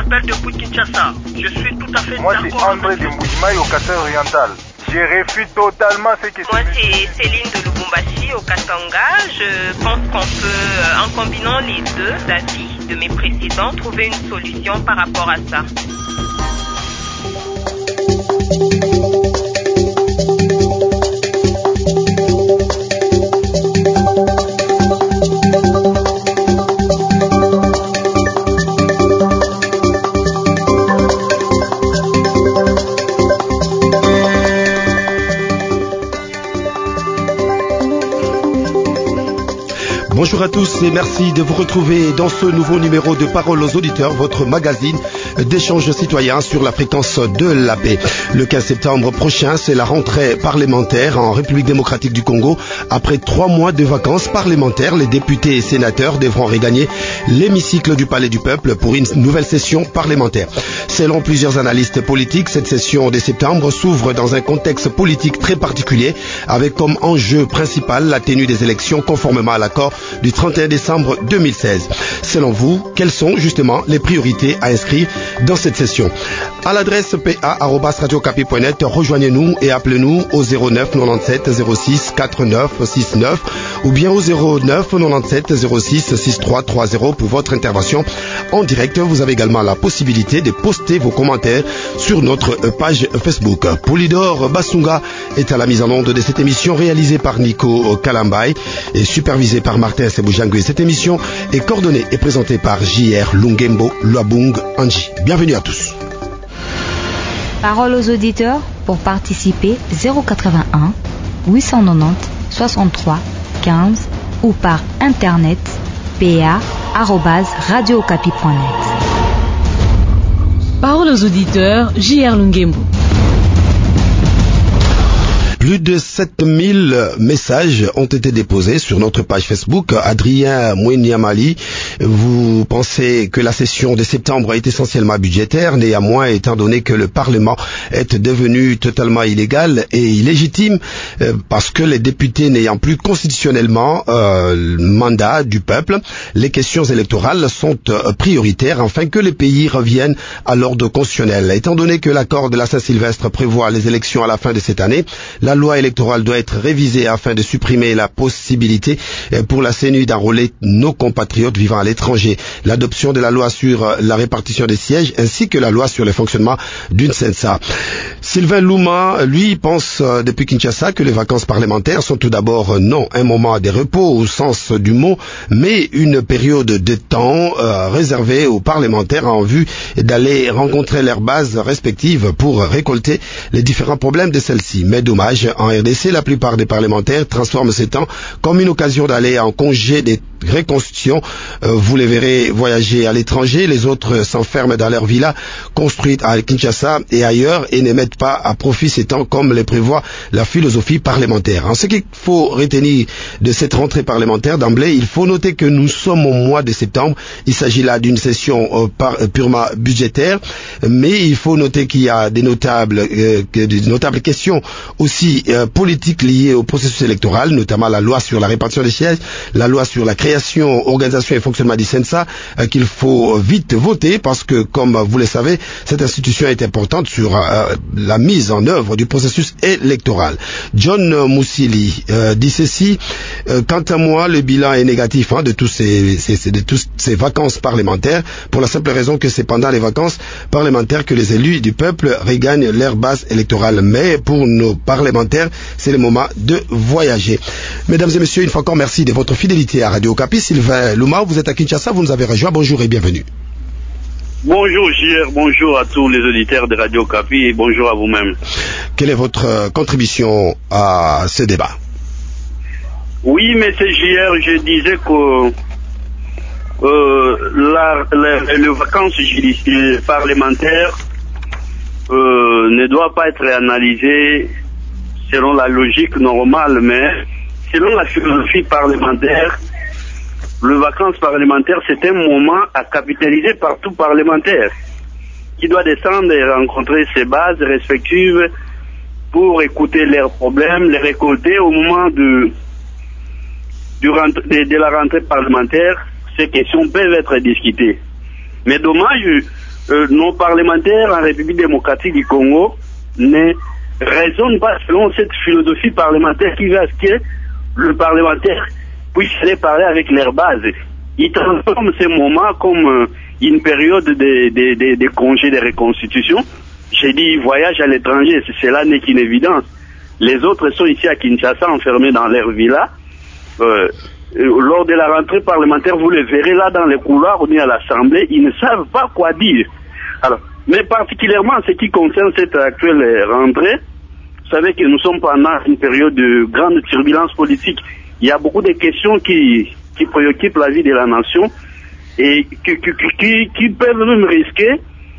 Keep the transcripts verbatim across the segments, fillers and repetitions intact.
j'appelle depuis Kinshasa. Je suis tout à fait Moi, d'accord. c'est André de Mbujimaï au Kassai oriental. Je réfute totalement ce que Moi, c'est Céline de Lubumbashi au Katanga. Je pense qu'on peut, en combinant les deux avis de mes précédents, trouver une solution par rapport à ça. Bonjour à tous et merci de vous retrouver dans ce nouveau numéro de Parole aux auditeurs, votre magazine d'échange citoyen sur la fréquence de la paix. Le quinze septembre prochain, c'est la rentrée parlementaire en République démocratique du Congo. Après trois mois de vacances parlementaires, les députés et sénateurs devront regagner l'hémicycle du Palais du Peuple pour une nouvelle session parlementaire. Selon plusieurs analystes politiques, cette session de septembre s'ouvre dans un contexte politique très particulier, avec comme enjeu principal la tenue des élections conformément à l'accord du trente et un décembre deux mille seize. Selon vous, quelles sont justement les priorités à inscrire dans cette session? À l'adresse p a arobase radio okapi point net, rejoignez-nous et appelez-nous au zéro neuf quatre-vingt-dix-sept zéro six quatre-neuf six neuf ou bien au zéro neuf quatre-vingt-dix-sept zéro six six trois trois zéro pour votre intervention en direct. Vous avez également la possibilité de poster vos commentaires sur notre page Facebook. Polydor Basunga est à la mise en onde de cette émission réalisée par Nico Kalambay et supervisée par Martin Sebujangwe. Cette émission est coordonnée et présentée par J R Lungembo Luabung Anji. Bienvenue à tous. Parole aux auditeurs pour participer zéro quatre-vingt-un huit cent quatre-vingt-dix soixante-trois quinze ou par internet p a arobase radio okapi point net. Parole aux auditeurs, J R Lungembo. Plus de sept mille messages ont été déposés sur notre page Facebook. Adrien Moueniamali, vous pensez que la session de septembre est essentiellement budgétaire, néanmoins, étant donné que le Parlement est devenu totalement illégal et illégitime, euh, parce que les députés n'ayant plus constitutionnellement euh, le mandat du peuple, les questions électorales sont euh, prioritaires afin que les pays reviennent à l'ordre constitutionnel. Étant donné que l'accord de la Saint-Sylvestre prévoit les élections à la fin de cette année, la loi électorale doit être révisée afin de supprimer la possibilité pour la CENU d'enrôler nos compatriotes vivant à l'étranger. L'adoption de la loi sur la répartition des sièges ainsi que la loi sur le fonctionnement d'une CENSA. Sylvain Louma, lui, pense depuis Kinshasa que les vacances parlementaires sont tout d'abord non un moment de repos au sens du mot, mais une période de temps euh, réservée aux parlementaires en vue d'aller rencontrer leurs bases respectives pour récolter les différents problèmes de celles-ci. Mais dommage, en R D C, la plupart des parlementaires transforment ces temps comme une occasion d'aller en congé des reconstitutions. Euh, vous les verrez voyager à l'étranger, les autres s'enferment dans leur villa construite à Kinshasa et ailleurs et ne mettent pas à profit ces temps comme le prévoit la philosophie parlementaire. En ce qu'il faut retenir de cette rentrée parlementaire d'emblée, il faut noter que nous sommes au mois de septembre. Il s'agit là d'une session euh, par, euh, purement budgétaire, mais il faut noter qu'il y a des notables, euh, des notables questions aussi euh, politiques liées au processus électoral, notamment la loi sur la répartition des sièges, la loi sur la création, organisation et fonctionnement du CENSA, euh, qu'il faut vite voter parce que, comme vous le savez, cette institution est importante sur euh, la mise en œuvre du processus électoral. John Moussili euh, dit ceci, euh, quant à moi, le bilan est négatif hein, de, tous ces, ces, de toutes ces vacances parlementaires, pour la simple raison que c'est pendant les vacances parlementaires que les élus du peuple regagnent leur base électorale. Mais pour nos parlementaires, c'est le moment de voyager. Mesdames et messieurs, une fois encore, merci de votre fidélité à Radio Okapi. Sylvain Louma, vous êtes à Kinshasa, vous nous avez rejoint. Bonjour et bienvenue. Bonjour J R, bonjour à tous les auditeurs de Radio Okapi et bonjour à vous-même. Quelle est votre euh, contribution à ce débat? Oui, monsieur J R, je disais que euh, la, la, les vacances judiciaires parlementaires euh, ne doivent pas être analysées selon la logique normale, mais selon la philosophie parlementaire. Les vacances parlementaires, c'est un moment à capitaliser par tout parlementaire qui doit descendre et rencontrer ses bases respectives pour écouter leurs problèmes, les récolter au moment de, du rentre, de, de la rentrée parlementaire. Ces questions peuvent être discutées. Mais dommage, euh, nos parlementaires en République démocratique du Congo ne raisonnent pas selon cette philosophie parlementaire qui va à ce que le parlementaire puisse aller parler avec leur base. Ils transforment ces moments comme euh, une période de, de, de, de congé de reconstitution. J'ai dit voyage à l'étranger, cela n'est qu'une évidence. Les autres sont ici à Kinshasa, enfermés dans leur villa. Euh, lors de la rentrée parlementaire, vous les verrez là dans les couloirs ou bien à l'Assemblée, ils ne savent pas quoi dire. Alors, mais particulièrement en ce qui concerne cette actuelle rentrée, vous savez que nous sommes pendant une période de grande turbulence politique. Il y a beaucoup de questions qui, qui préoccupent la vie de la nation et qui, qui, qui, qui peuvent même risquer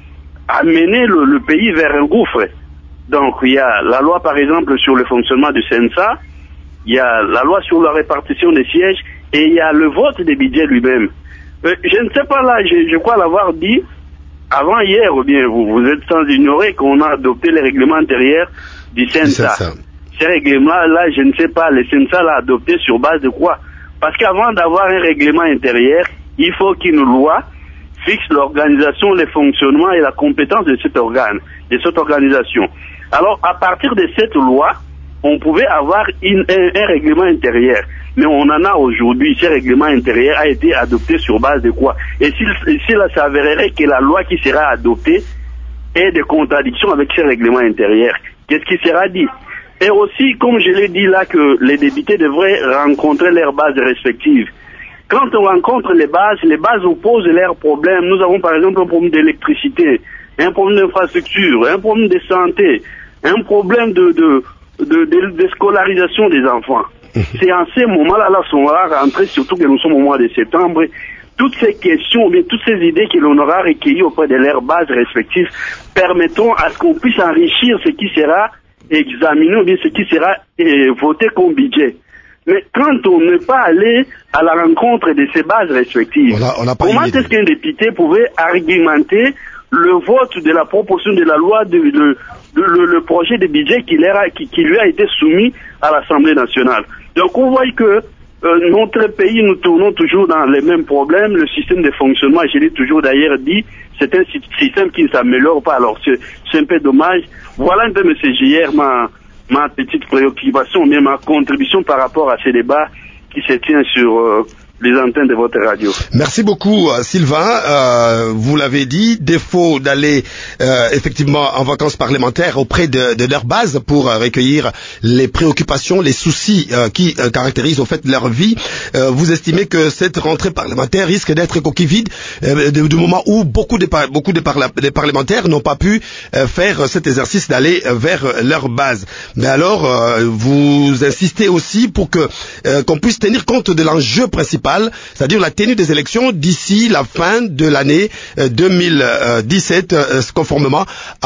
à mener le, le pays vers un gouffre. Donc il y a la loi par exemple sur le fonctionnement du C N S A, il y a la loi sur la répartition des sièges et il y a le vote des budgets lui-même. Euh, je ne sais pas là, je, je crois l'avoir dit avant hier, ou bien vous, vous êtes sans ignorer qu'on a adopté les règlements intérieurs du C N S A. Ces règlements-là, je ne sais pas, le C N S A l'a adopté sur base de quoi? Parce qu'avant d'avoir un règlement intérieur, il faut qu'une loi fixe l'organisation, le fonctionnement et la compétence de cet organe, de cette organisation. Alors, à partir de cette loi, on pouvait avoir une, un, un règlement intérieur. Mais on en a aujourd'hui. Ce règlement intérieur a été adopté sur base de quoi? Et s'il si s'avérerait que la loi qui sera adoptée est de contradiction avec ce règlement intérieur, qu'est-ce qui sera dit? Et aussi, comme je l'ai dit là, que les députés devraient rencontrer leurs bases respectives. Quand on rencontre les bases, les bases opposent leurs problèmes. Nous avons par exemple un problème d'électricité, un problème d'infrastructure, un problème de santé, un problème de, de, de, de, de scolarisation des enfants. C'est en ces moments-là, là, on va rentrer, surtout que nous sommes au mois de septembre, toutes ces questions, bien, toutes ces idées que l'on aura recueillies auprès de leurs bases respectives permettront à ce qu'on puisse enrichir ce qui sera examiné ou bien ce qui sera euh, voté comme budget. Mais quand on n'est pas allé à la rencontre de ces bases respectives, on a, on a comment est-ce qu'un député pouvait argumenter le vote de la proposition de la loi, de, de, de, de le, le projet de budget qui, a, qui, qui lui a été soumis à l'Assemblée nationale? Donc on voit que euh, notre pays, nous tournons toujours dans les mêmes problèmes. Le système de fonctionnement, je l'ai toujours d'ailleurs dit, c'est un système qui ne s'améliore pas. Alors c'est, c'est un peu dommage. Voilà un peu, M. J R, ma, ma petite préoccupation, mais ma contribution par rapport à ces débats qui se tient sur euh, les antennes de votre radio. Merci beaucoup, Sylvain. Euh, vous l'avez dit, défaut d'aller euh, effectivement en vacances parlementaires auprès de, de leur base pour euh, recueillir les préoccupations, les soucis euh, qui euh, caractérisent au fait leur vie. Euh, vous estimez que cette rentrée parlementaire risque d'être coquille vide euh, du moment où beaucoup de, par, beaucoup de, parla, de parlementaires n'ont pas pu euh, faire cet exercice d'aller euh, vers leur base. Mais alors, euh, vous insistez aussi pour que euh, qu'on puisse tenir compte de l'enjeu principal, c'est-à-dire la tenue des élections d'ici la fin de l'année deux mille dix-sept, conformément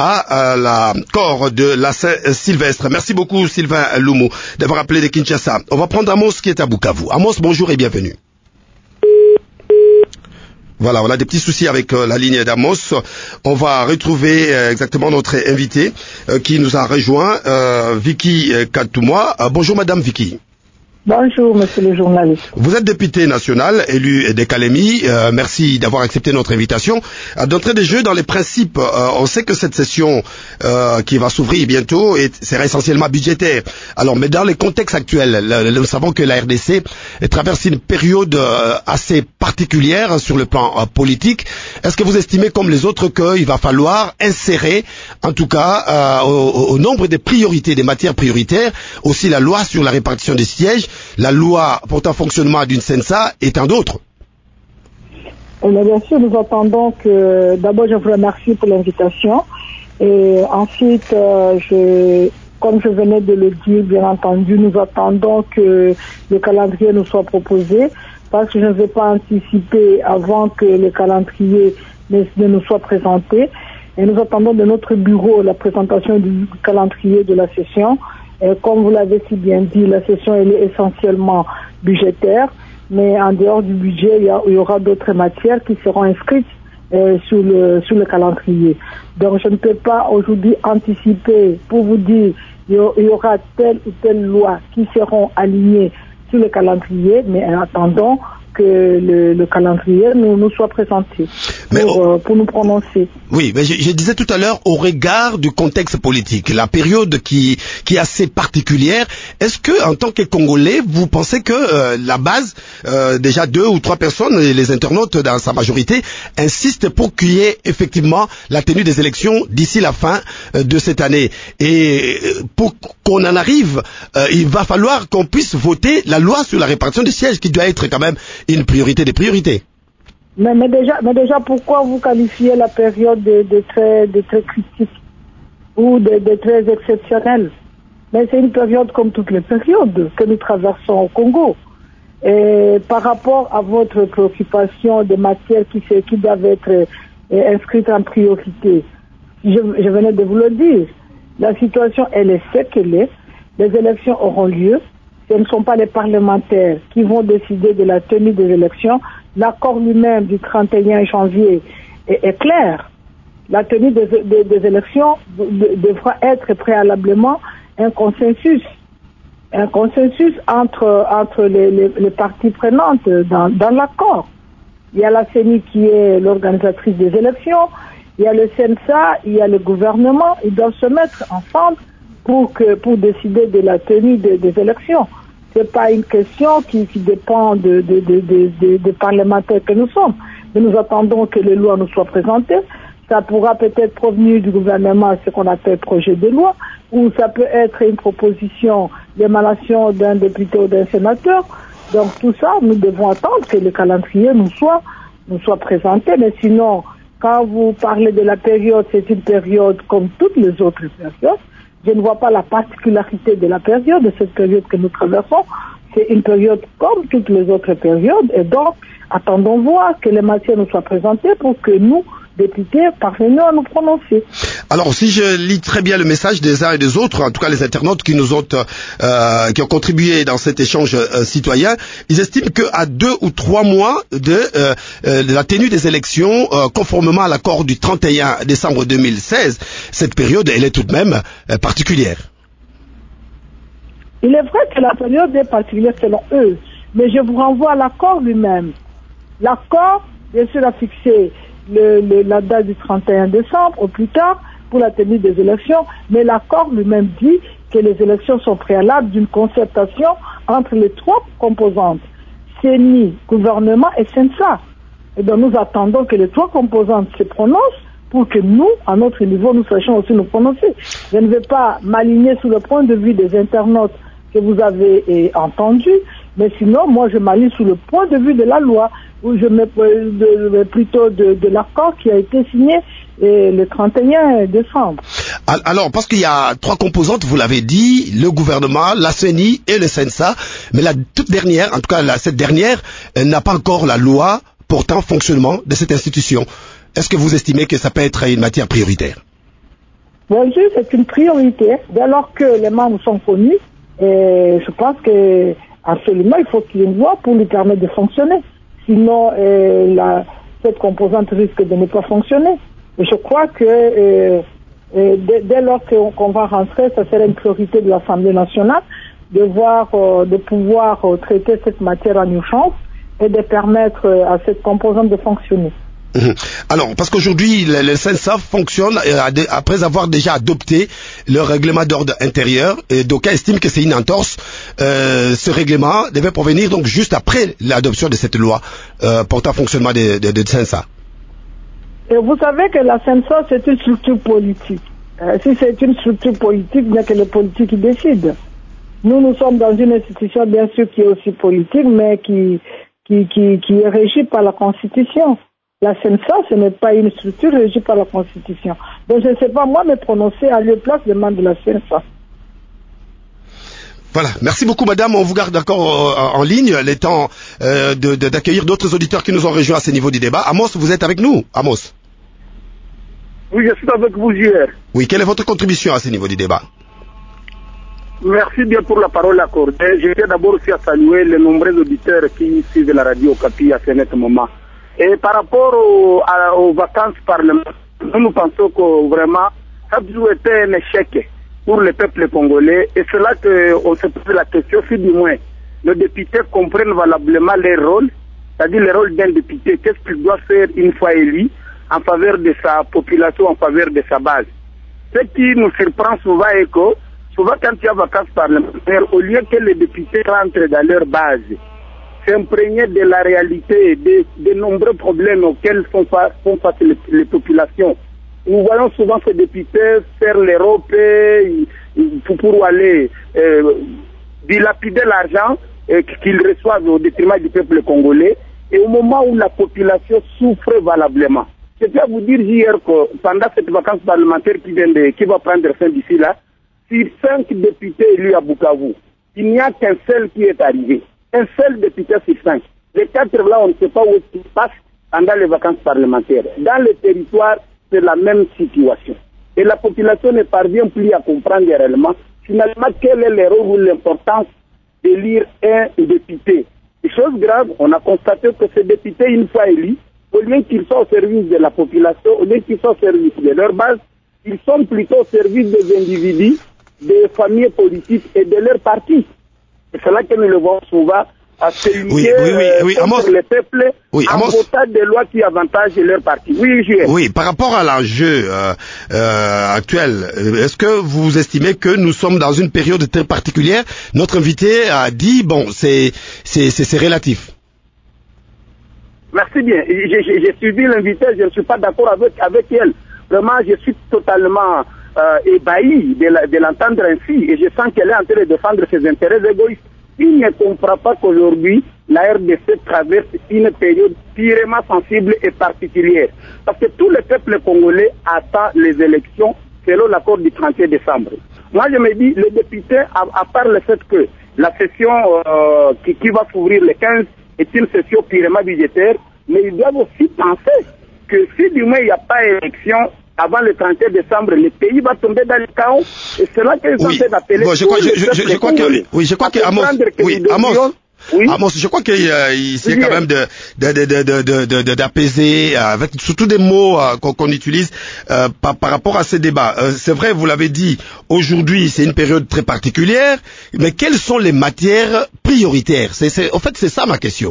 à l'accord de la Saint-Sylvestre. Merci beaucoup, Sylvain Lumu, d'avoir appelé de Kinshasa. On va prendre Amos qui est à Bukavu. Amos, bonjour et bienvenue. Voilà, on a des petits soucis avec euh, la ligne d'Amos. On va retrouver euh, exactement notre invité euh, qui nous a rejoint, euh, Vicky Katouma. Euh, bonjour Madame Vicky. Bonjour, monsieur le journaliste. Vous êtes député national, élu des Calémie. Euh, merci d'avoir accepté notre invitation. Euh, D'entrée de jeu, dans les principes, euh, on sait que cette session euh, qui va s'ouvrir bientôt est, sera essentiellement budgétaire. Alors, mais dans les contextes actuels, le, le, nous savons que la R D C traverse une période euh, assez particulière sur le plan euh, politique. Est-ce que vous estimez, comme les autres, qu'il va falloir insérer, en tout cas, euh, au, au nombre des priorités, des matières prioritaires, aussi la loi sur la répartition des sièges, la loi portant fonctionnement d'une C N S A et tant d'autres? Mais bien sûr, nous attendons que... D'abord, je vous remercie pour l'invitation. Et ensuite, euh, je... comme je venais de le dire, bien entendu, nous attendons que le calendrier nous soit proposé, parce que je ne vais pas anticiper avant que le calendrier ne, ne nous soit présenté. Et nous attendons de notre bureau la présentation du calendrier de la session. Et comme vous l'avez si bien dit, la session elle est essentiellement budgétaire, mais en dehors du budget, il y, a, il y aura d'autres matières qui seront inscrites euh, sur le sur le calendrier. Donc je ne peux pas aujourd'hui anticiper pour vous dire il y aura telle ou telle loi qui seront alignées sur le calendrier, mais en attendant que le, le calendrier nous, nous soit présenté pour, au... euh, pour nous prononcer. Oui, mais je, je disais tout à l'heure, au regard du contexte politique, la période qui, qui est assez particulière, est-ce que, en tant que Congolais, vous pensez que euh, la base, euh, déjà deux ou trois personnes, les internautes dans sa majorité, insistent pour qu'il y ait effectivement la tenue des élections d'ici la fin euh, de cette année? Et pour qu'on en arrive, euh, il va falloir qu'on puisse voter la loi sur la répartition des sièges, qui doit être quand même une priorité des priorités. Mais, mais, déjà, mais déjà, pourquoi vous qualifiez la période de, de, très, de très critique ou de, de très exceptionnelle? Mais c'est une période comme toutes les périodes que nous traversons au Congo. Et par rapport à votre préoccupation des matières qui, qui doivent être euh, inscrites en priorité, je, je venais de vous le dire, la situation, elle est ce qu'elle est. Les élections auront lieu. Ce ne sont pas les parlementaires qui vont décider de la tenue des élections. L'accord lui-même du trente et un janvier est, est clair. La tenue des, des, des élections de, devra être préalablement un consensus. Un consensus entre, entre les, les, les parties prenantes dans, dans l'accord. Il y a la C E N I qui est l'organisatrice des élections, il y a le C N S A, il y a le gouvernement. Ils doivent se mettre ensemble pour, que, pour décider de la tenue de, des élections. Ce n'est pas une question qui, qui dépend de, de, de, de, de, de parlementaires que nous sommes. Mais nous attendons que les lois nous soient présentées. Ça pourra peut-être provenir du gouvernement, ce qu'on appelle projet de loi, ou ça peut être une proposition d'émanation d'un député ou d'un sénateur. Donc tout ça, nous devons attendre que le calendrier nous soit, nous soit présenté. Mais sinon, quand vous parlez de la période, c'est une période comme toutes les autres périodes. Je ne vois pas la particularité de la période, de cette période que nous traversons. C'est une période comme toutes les autres périodes. Et donc, attendons voir que les matières nous soient présentées pour que nous, députés, parvenions à nous prononcer. Alors, si je lis très bien le message des uns et des autres, en tout cas les internautes qui nous ont, euh, qui ont contribué dans cet échange euh, citoyen, ils estiment qu'à deux ou trois mois de, euh, euh, de la tenue des élections, euh, conformément à l'accord du trente et un décembre deux mille seize, cette période, elle est tout de même euh, particulière. Il est vrai que la période est particulière selon eux, mais je vous renvoie à l'accord lui-même. L'accord, bien sûr, a fixé le, le, la date du trente et un décembre au plus tard pour la tenue des élections, mais l'accord lui-même dit que les élections sont préalables d'une concertation entre les trois composantes, C E N I, gouvernement et C E N S A. Et donc nous attendons que les trois composantes se prononcent pour que nous, à notre niveau, nous sachions aussi nous prononcer. Je ne vais pas m'aligner sur le point de vue des internautes que vous avez eh, entendu, mais sinon, moi, je m'aligne sur le point de vue de la loi, où je mets de, plutôt de, de l'accord qui a été signé eh, le trente et un décembre. Alors, parce qu'il y a trois composantes, vous l'avez dit, le gouvernement, la C E N I et le C E N S A, mais la toute dernière, en tout cas la, cette dernière, n'a pas encore la loi portant fonctionnement de cette institution. Est-ce que vous estimez que ça peut être une matière prioritaire? Bien sûr, c'est une priorité. Dès lors que les membres sont connus, et je pense que absolument, il faut qu'il y ait une loi pour lui permettre de fonctionner. Sinon, euh, la, cette composante risque de ne pas fonctionner. Et je crois que euh, euh, dès, dès lors qu'on, qu'on va rentrer, ça serait une priorité de l'Assemblée nationale de voir, euh, de pouvoir euh, traiter cette matière en urgence et de permettre euh, à cette composante de fonctionner. Alors, parce qu'aujourd'hui, le, le C E N S A fonctionne euh, après avoir déjà adopté le règlement d'ordre intérieur, et d'aucuns estiment que c'est une entorse. Euh, ce règlement devait provenir donc juste après l'adoption de cette loi euh, portant fonctionnement de, de, de C E N S A. Et vous savez que la C E N S A, c'est une structure politique. Euh, si c'est une structure politique, bien que les politiques qui décident. Nous, nous sommes dans une institution, bien sûr, qui est aussi politique, mais qui, qui, qui, qui est régie par la Constitution. La C E N S A, ce n'est pas une structure régie par la Constitution. Donc je ne sais pas, moi, me prononcer à lieu place des membres de la C E N S A. Voilà, merci beaucoup madame, on vous garde encore euh, en ligne, les temps euh, de, de, d'accueillir d'autres auditeurs qui nous ont rejoints à ce niveau du débat. Amos, vous êtes avec nous? Amos? Oui, je suis avec vous hier. Oui, quelle est votre contribution à ce niveau du débat? Merci bien pour la parole accordée. Je tiens d'abord aussi à saluer les nombreux auditeurs qui suivent la radio Okapi à ce moment. Et par rapport au, à, aux vacances parlementaires, nous, nous pensons que vraiment, ça a toujours été un échec pour le peuple congolais. Et c'est là qu'on se pose la question, si du moins les députés comprennent valablement leur rôle c'est-à-dire le rôle d'un député, qu'est-ce qu'il doit faire une fois élu en faveur de sa population, en faveur de sa base. Ce qui nous surprend souvent est que, souvent quand il y a vacances parlementaires, au lieu que les députés rentrent dans leur base, s'imprégner de la réalité, des de nombreux problèmes auxquels font face, font face les, les populations, nous voyons souvent ces députés faire l'Europe pour, pour aller euh, dilapider l'argent euh, qu'ils reçoivent au détriment du peuple congolais, et au moment où la population souffre valablement. Je peux vous dire hier que pendant cette vacance parlementaire qui, vient de, qui va prendre fin d'ici là, sur cinq députés élus à Bukavu, il n'y a qu'un seul qui est arrivé. Un seul député sur cinq. Les quatre là, on ne sait pas où ils passent pendant les vacances parlementaires. Dans le territoire, c'est la même situation. Et la population ne parvient plus à comprendre réellement, finalement, quel est le rôle ou l'importance d'élire un député. Et chose grave, on a constaté que ces députés, une fois élus, au lieu qu'ils soient au service de la population, au lieu qu'ils soient au service de leur base, ils sont plutôt au service des individus, des familles politiques et de leur parti. Et c'est là que nous le voyons souvent à se lier oui, oui, oui, oui, contre Amos, le peuple oui, en Amos, votant des lois qui avantagent leur parti. Oui, Julien. Oui, par rapport à l'enjeu euh, euh, actuel, est-ce que vous estimez que nous sommes dans une période très particulière? Notre invité a dit, bon, c'est c'est c'est relatif. Merci bien. J'ai suivi l'invité, je ne suis pas d'accord avec, avec elle. Vraiment, je suis totalement euh, ébahi de l'entendre ainsi et je sens qu'elle est en train de défendre ses intérêts égoïstes. Il ne comprend pas qu'aujourd'hui, la R D C traverse une période purement sensible et particulière. Parce que tout le peuple congolais attend les élections selon l'accord du trente et un décembre. Moi, je me dis, les députés, à, à part le fait que la session euh, qui, qui va s'ouvrir le quinze est une session purement budgétaire, mais ils doivent aussi penser que si du moins il n'y a pas d'élection avant le trente et un décembre, le pays va tomber dans le chaos. Et c'est là qu'ils sont oui. en train d'appeler bon, je crois, je, je, je, je crois que, oui, je crois que Amos, oui, Amos, oui. Amos, je crois qu'il euh, essaie oui. quand même de, de, de, de, de, de, de, d'apaiser, euh, avec surtout des mots euh, qu'on, qu'on utilise euh, par, par rapport à ces débats. Euh, c'est vrai, vous l'avez dit, aujourd'hui, c'est une période très particulière, mais quelles sont les matières prioritaires? C'est, c'est, en fait, c'est ça ma question.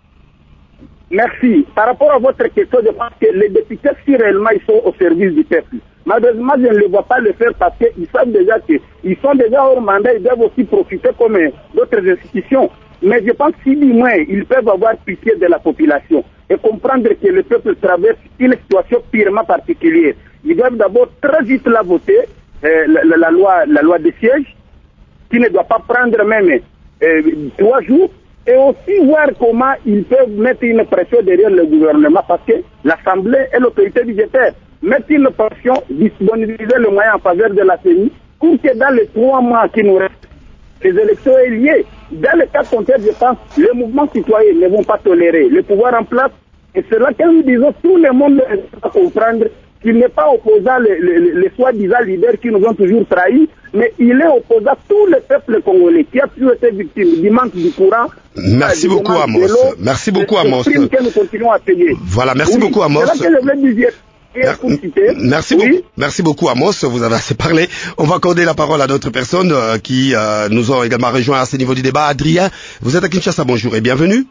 Merci. Par rapport à votre question, je pense que les députés, si réellement ils sont au service du peuple, malheureusement, je ne les vois pas le faire parce qu'ils savent déjà qu'ils sont déjà hors mandat, ils doivent aussi profiter comme d'autres institutions. Mais je pense que si du moins ils peuvent avoir pitié de la population et comprendre que le peuple traverse une situation purement particulière, ils doivent d'abord très vite la voter, euh, la, la, loi, la loi des sièges, qui ne doit pas prendre même euh, trois jours. Et aussi voir comment ils peuvent mettre une pression derrière le gouvernement parce que l'Assemblée est l'autorité budgétaire. Mettre une pression, disponibiliser le moyen en faveur de la C E N I pour que dans les trois mois qui nous restent, les élections aient lieu. Dans le cas contraire, je pense, les mouvements citoyens ne vont pas tolérer le pouvoir en place. Et c'est là que nous disons, tout le monde doit comprendre qu'il n'est pas opposant les, les, les soi-disant leaders qui nous ont toujours trahis, mais il est opposant tout le peuple congolais qui a toujours été victime du manque du courant. Merci beaucoup, Amos. Merci beaucoup, Amos. Que nous continuons à payer. Voilà, merci oui. beaucoup, Amos. C'est là que je voulais dire. Merci oui. beaucoup, merci beaucoup Amos, vous avez assez parlé. On va accorder la parole à d'autres personnes euh, qui euh, nous ont également rejoints à ce niveau du débat. Adrien, vous êtes à Kinshasa, bonjour et bienvenue.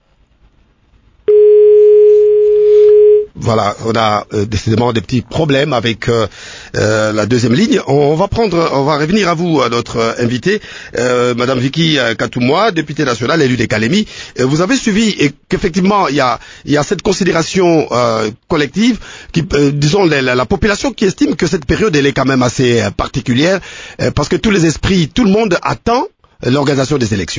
Voilà, on a euh, décidément des petits problèmes avec euh, euh, la deuxième ligne. On va prendre, on va revenir à vous, à notre euh, invité, euh, Madame Vicky Katoumoua, députée nationale, élue des Calémie. Euh, vous avez suivi et qu'effectivement il y a, il y a cette considération euh, collective, qui, euh, disons la, la population qui estime que cette période elle est quand même assez euh, particulière euh, parce que tous les esprits, tout le monde attend l'organisation des élections.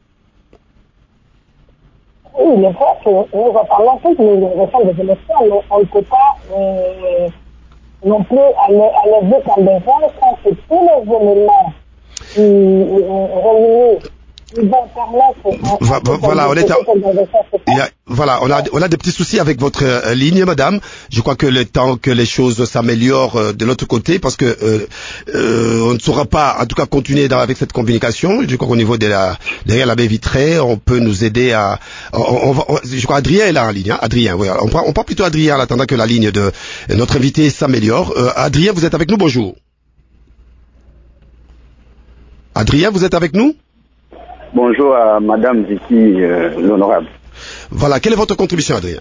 Oui, il est vrai que nous attendons toutes les réformes des élections, mais on ne peut pas euh, non plus aller vite en besoin quand c'est tous les éléments qui euh, réunis qui vont permettre... Voilà, on est à, il y a, voilà, on a, on a des petits soucis avec votre euh, ligne, madame. Je crois que le temps que les choses s'améliorent euh, de l'autre côté, parce que euh, euh, on ne saura pas, en tout cas, continuer dans, avec cette communication. Je crois qu'au niveau de la, derrière la baie vitrée, on peut nous aider à... On, on va, on, je crois Adrien est là en ligne. Hein, Adrien, oui. On prend, on prend plutôt Adrien en attendant que la ligne de notre invité s'améliore. Euh, Adrien, vous êtes avec nous, bonjour. Adrien, vous êtes avec nous? Bonjour à Madame Vicky, euh, l'honorable. Voilà, quelle est votre contribution, Adrien?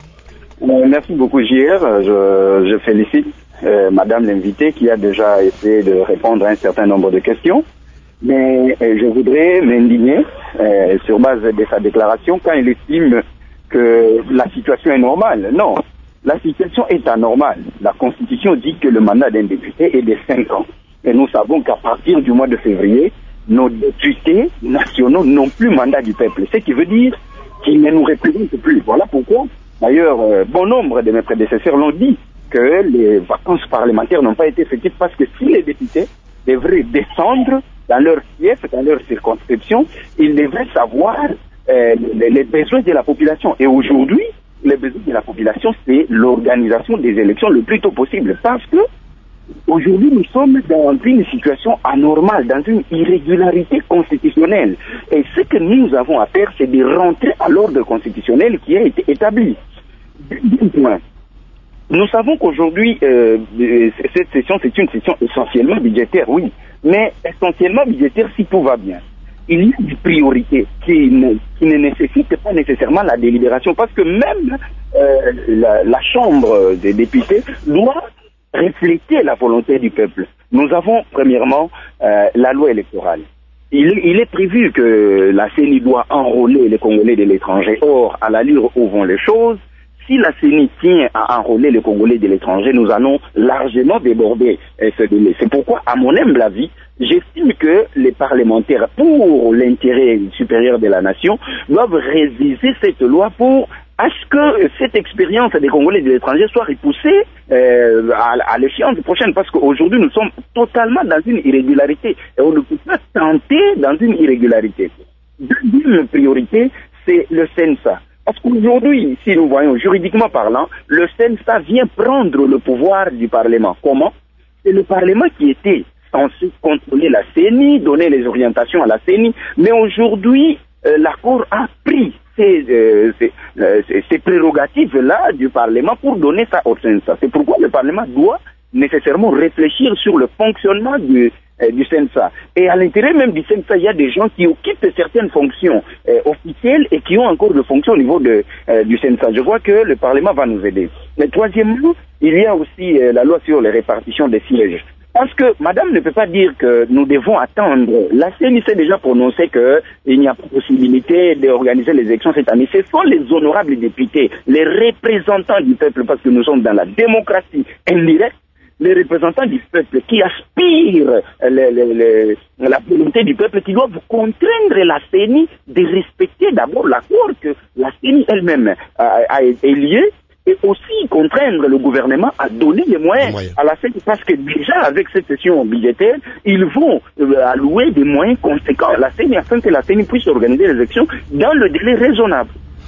euh, Merci beaucoup, J R. Je, je félicite euh, Madame l'invitée qui a déjà essayé de répondre à un certain nombre de questions. Mais euh, je voudrais m'indigner euh, sur base de sa déclaration quand il estime que la situation est normale. Non, la situation est anormale. La Constitution dit que le mandat d'un député est de cinq ans. Et nous savons qu'à partir du mois de février, nos députés nationaux n'ont plus mandat du peuple. Ce qui veut dire qu'ils ne nous représentent plus. Voilà pourquoi, d'ailleurs, euh, bon nombre de mes prédécesseurs l'ont dit, que les vacances parlementaires n'ont pas été effectives parce que si les députés devraient descendre dans leur fief, dans leur circonscription, ils devraient savoir euh, les, les besoins de la population. Et aujourd'hui, les besoins de la population, c'est l'organisation des élections le plus tôt possible. Parce que aujourd'hui, nous sommes dans une situation anormale, dans une irrégularité constitutionnelle. Et ce que nous avons à faire, c'est de rentrer à l'ordre constitutionnel qui a été établi. D'un point. Nous savons qu'aujourd'hui, euh, cette session, c'est une session essentiellement budgétaire, oui, mais essentiellement budgétaire si tout va bien. Il y a des priorités qui ne, qui ne nécessitent pas nécessairement la délibération, parce que même euh, la, la Chambre des députés doit refléter la volonté du peuple. Nous avons, premièrement, euh, la loi électorale. Il, il est prévu que la C E N I doit enrôler les Congolais de l'étranger. Or, à l'allure où vont les choses, si la C E N I tient à enrôler les Congolais de l'étranger, nous allons largement déborder ce délai. C'est pourquoi, à mon humble avis, j'estime que les parlementaires, pour l'intérêt supérieur de la nation, doivent réviser cette loi pour à ce que cette expérience des Congolais de l'étranger soit repoussée euh, à, à l'échéance prochaine, parce qu'aujourd'hui nous sommes totalement dans une irrégularité et on ne peut pas tenter dans une irrégularité. Deuxième priorité, c'est le C E N S A. Parce qu'aujourd'hui, si nous voyons juridiquement parlant, le C E N S A vient prendre le pouvoir du Parlement. Comment? C'est le Parlement qui était censé contrôler la C E N I, donner les orientations à la C E N I, mais aujourd'hui, euh, la Cour a pris ces, euh, ces, euh, ces prérogatives-là du Parlement pour donner ça au C E N S A. C'est pourquoi le Parlement doit nécessairement réfléchir sur le fonctionnement du, euh, du C E N S A. Et à l'intérieur même du C E N S A, il y a des gens qui occupent certaines fonctions euh, officielles et qui ont encore de fonctions au niveau de, euh, du C E N S A. Je vois que le Parlement va nous aider. Mais troisièmement, il y a aussi euh, la loi sur les répartitions des sièges. Parce que madame ne peut pas dire que nous devons attendre. La C E N I s'est déjà prononcé qu'il n'y a pas possibilité d'organiser les élections cette année. Ce sont les honorables députés, les représentants du peuple, parce que nous sommes dans la démocratie indirecte, les représentants du peuple qui aspirent les, les, les, la volonté du peuple, qui doivent contraindre la C E N I de respecter d'abord l'accord que la C E N I elle-même a, a élié, et aussi contraindre le gouvernement à donner les moyens ouais. à la C E N I, parce que déjà avec cette session budgétaire, ils vont euh, allouer des moyens conséquents à la C E N I afin que la C E N I puisse organiser les élections dans le délai raisonnable.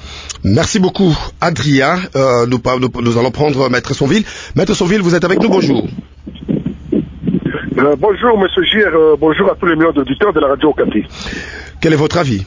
Merci beaucoup, Adrien. Euh, nous, nous, nous allons prendre Maître Sonville. Maître Sonville, vous êtes avec nous, bonjour. Euh, bonjour, Monsieur Gir, euh, bonjour à tous les millions d'auditeurs de la radio Okapi. Quel est votre avis?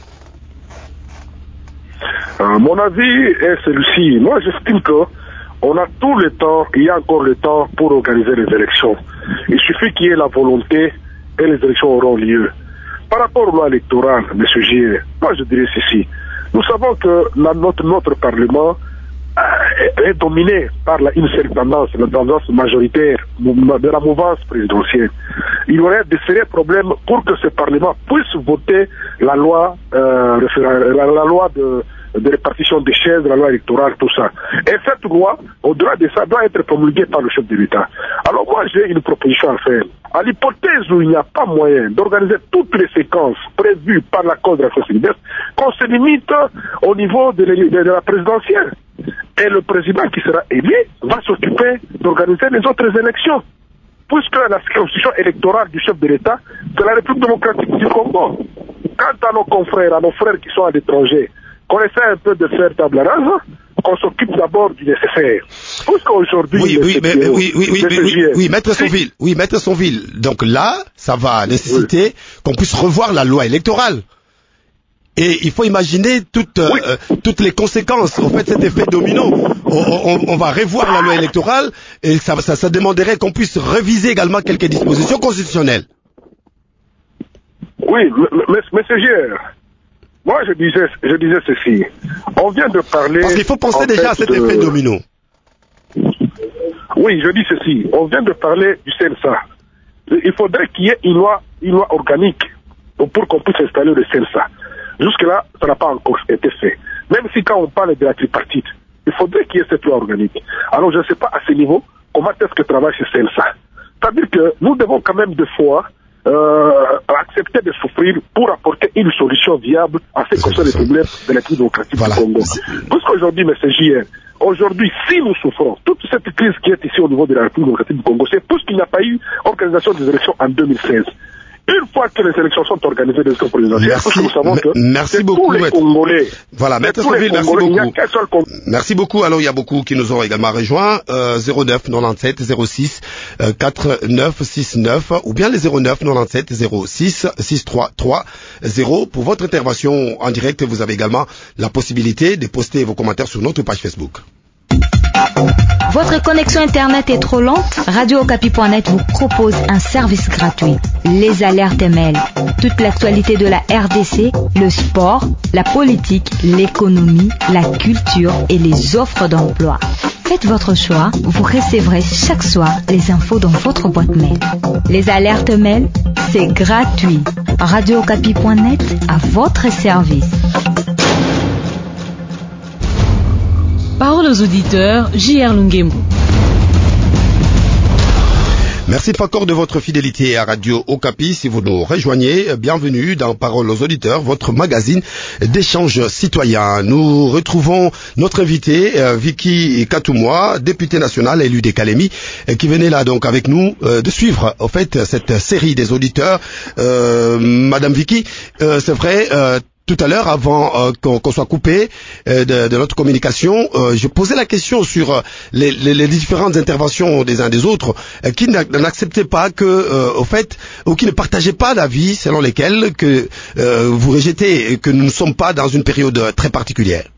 Euh, mon avis est celui-ci. Moi, j'estime que on a tout le temps, il y a encore le temps pour organiser les élections. Il suffit qu'il y ait la volonté et les élections auront lieu. Par rapport aux lois électorales, M. Gilles, moi je dirais ceci. Nous savons que la, notre, notre Parlement euh, est, est dominé par la, une seule tendance, la tendance majoritaire de la mouvance présidentielle. Il y aurait de sérieux problèmes pour que ce Parlement puisse voter la loi, euh, la, la loi de de répartition des chaises, de la loi électorale, tout ça. Et cette loi, au-delà de ça, doit être promulguée par le chef de l'État. Alors moi, j'ai une proposition à faire. À l'hypothèse où il n'y a pas moyen d'organiser toutes les séquences prévues par la cause de la société, qu'on se limite au niveau de, de, de la présidentielle. Et le président qui sera élu va s'occuper d'organiser les autres élections. Puisque la constitution électorale du chef de l'État, c'est la République démocratique du Congo. Quant à nos confrères, à nos frères qui sont à l'étranger, qu'on essaie un peu de faire table rase, qu'on s'occupe d'abord du nécessaire. Puisqu'aujourd'hui... Oui, oui, mais, mais, oui, oui, oui, oui, oui, oui, Maître Sonville, oui, Maître Sonville. Donc là, ça va nécessiter oui. qu'on puisse revoir la loi électorale. Et il faut imaginer toutes, oui. euh, toutes les conséquences. En fait, cet effet domino. On, on, on va revoir la loi électorale et ça, ça, ça demanderait qu'on puisse réviser également quelques dispositions constitutionnelles. Oui, M. Gère. Moi, je disais, je disais ceci. On on vient de parler... Parce qu'il faut penser déjà à cet de... effet domino. Oui, je dis ceci. On vient de parler du C N S A. Il faudrait qu'il y ait une loi, une loi organique pour qu'on puisse installer le C N S A. Jusque-là, ça n'a pas encore été fait. Même si quand on parle de la tripartite, il faudrait qu'il y ait cette loi organique. Alors je ne sais pas à ce niveau comment est-ce que travaille ce C N S A. C'est-à-dire que nous devons quand même des fois euh, accepter de souffrir pour apporter une solution viable à ce qui concerne les problèmes de la crise démocratique voilà. du Congo. Puisqu'aujourd'hui, M. J R, aujourd'hui, si nous souffrons, toute cette crise qui est ici au niveau de la République démocratique du Congo, c'est parce qu'il n'y a pas eu organisation des élections en deux mille seize. Une fois que les élections sont organisées, les élections présidentielles, merci, nous savons que merci beaucoup, tous les Congolais. Voilà, Maître Sauville, merci beaucoup. Merci beaucoup. Alors, il y a beaucoup qui nous ont également rejoints. Euh, zéro neuf quatre-vingt-dix-sept zéro six euh, quatre-neuf six neuf ou bien les zéro neuf quatre-vingt-dix-sept zéro six six trois trois zéro. Pour votre intervention en direct, vous avez également la possibilité de poster vos commentaires sur notre page Facebook. Votre connexion Internet est trop lente? Radio Okapi point net vous propose un service gratuit. Les alertes mail. Toute l'actualité de la R D C, le sport, la politique, l'économie, la culture et les offres d'emploi. Faites votre choix, vous recevrez chaque soir les infos dans votre boîte mail. Les alertes mail, c'est gratuit. Radio Okapi point net à votre service. Parole aux auditeurs, J R Lungembo. Merci encore de votre fidélité à Radio Okapi. Si vous nous rejoignez, bienvenue dans Parole aux auditeurs, votre magazine d'échange citoyen. Nous retrouvons notre invité, Vicky Katoumoua, députée nationale élue des Kalemi, qui venait là donc avec nous euh, de suivre en fait cette série des auditeurs. Euh, Madame Vicky, euh, c'est vrai... Euh, Tout à l'heure, avant euh, qu'on, qu'on soit coupé euh, de, de notre communication, euh, je posais la question sur euh, les, les, les différentes interventions des uns des autres euh, qui n'acceptaient pas que, euh, au fait, ou qui ne partageaient pas l'avis selon lesquels que euh, vous rejetez que nous ne sommes pas dans une période très particulière.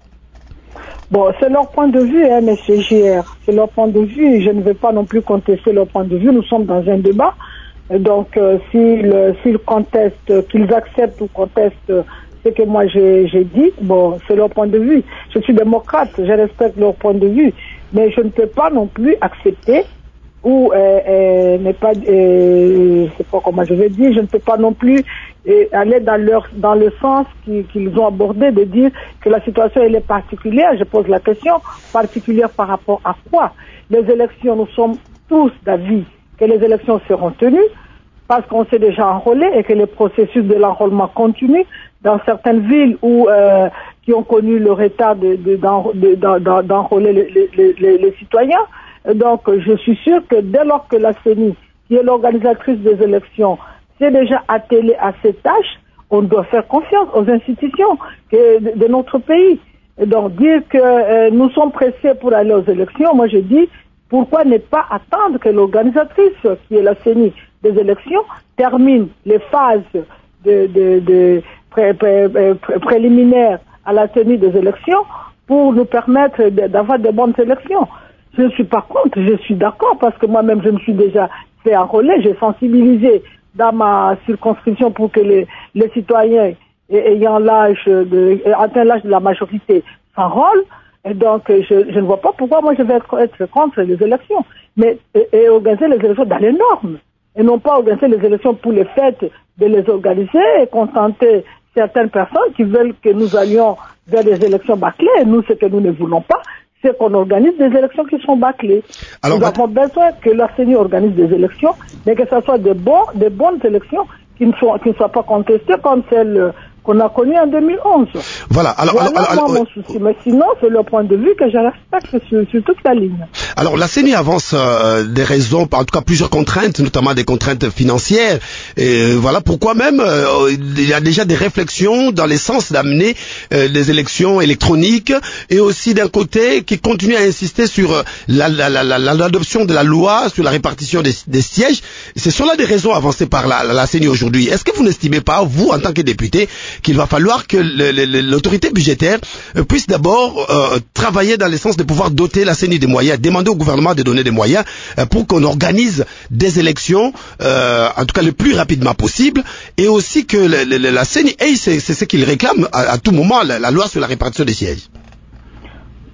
Bon, c'est leur point de vue, hein, M. J R. C'est leur point de vue. Je ne vais pas non plus contester leur point de vue. Nous sommes dans un débat. Donc, euh, s'ils, s'ils contestent, qu'ils acceptent ou contestent ce que moi j'ai, j'ai dit, bon, c'est leur point de vue. Je suis démocrate, je respecte leur point de vue, mais je ne peux pas non plus accepter ou euh, euh, ne pas, euh, je sais pas comment je vais dire, je ne peux pas non plus euh, aller dans leur dans le sens qu'ils, qu'ils ont abordé de dire que la situation elle est particulière. Je pose la question, particulière par rapport à quoi? Les élections, nous sommes tous d'avis que les élections seront tenues parce qu'on s'est déjà enrôlé et que le processus de l'enrôlement continue dans certaines villes où euh, qui ont connu le retard de, de, de, de, d'enrôler les, les, les, les citoyens. Donc, je suis sûr que dès lors que la C E N I, qui est l'organisatrice des élections, s'est déjà attelée à ces tâches, on doit faire confiance aux institutions que, de, de notre pays. Et donc, dire que euh, nous sommes pressés pour aller aux élections, moi je dis, pourquoi ne pas attendre que l'organisatrice, qui est la C E N I des élections, termine les phases de, de, de pré, pré, pré, préliminaires à la tenue des élections pour nous permettre de, d'avoir de bonnes élections. Je ne suis pas contre, je suis d'accord parce que moi-même je me suis déjà fait enrôler, j'ai sensibilisé dans ma circonscription pour que les, les citoyens ayant l'âge de, atteint l'âge de la majorité s'enrôlent. Et donc, je, je ne vois pas pourquoi moi je vais être, être contre les élections. Mais, et, et organiser les élections dans les normes. Et non pas organiser les élections pour les fêtes, de les organiser et contenter certaines personnes qui veulent que nous allions vers des élections bâclées. Et nous, ce que nous ne voulons pas, c'est qu'on organise des élections qui sont bâclées. Alors, nous avons besoin que la C E N I organise des élections, mais que ce soit de, bons, de bonnes élections qui ne soient, qui ne soient pas contestées comme celles qu'on a connues en deux mille onze. Voilà, alors, voilà alors, alors, moi, alors, mon souci. Mais sinon, c'est le point de vue que je respecte sur, sur toute la ligne. Alors, la C E N I avance euh, des raisons, en tout cas plusieurs contraintes, notamment des contraintes financières. Et voilà pourquoi même euh, il y a déjà des réflexions dans les sens d'amener euh, des élections électroniques et aussi d'un côté qui continue à insister sur euh, la, la, la, la, l'adoption de la loi sur la répartition des, des sièges. Ce sont là des raisons avancées par la, la, la C E N I aujourd'hui. Est-ce que vous n'estimez pas, vous, en tant que député, qu'il va falloir que le, le, l'autorité budgétaire euh, puisse d'abord euh, travailler dans le sens de pouvoir doter la C E N I des moyens, demander au gouvernement de donner des moyens euh, pour qu'on organise des élections, euh, en tout cas le plus rapidement possible, et aussi que le, le, la C E N I, hey, c'est, c'est ce qu'il réclame à, à tout moment, la, la loi sur la répartition des sièges.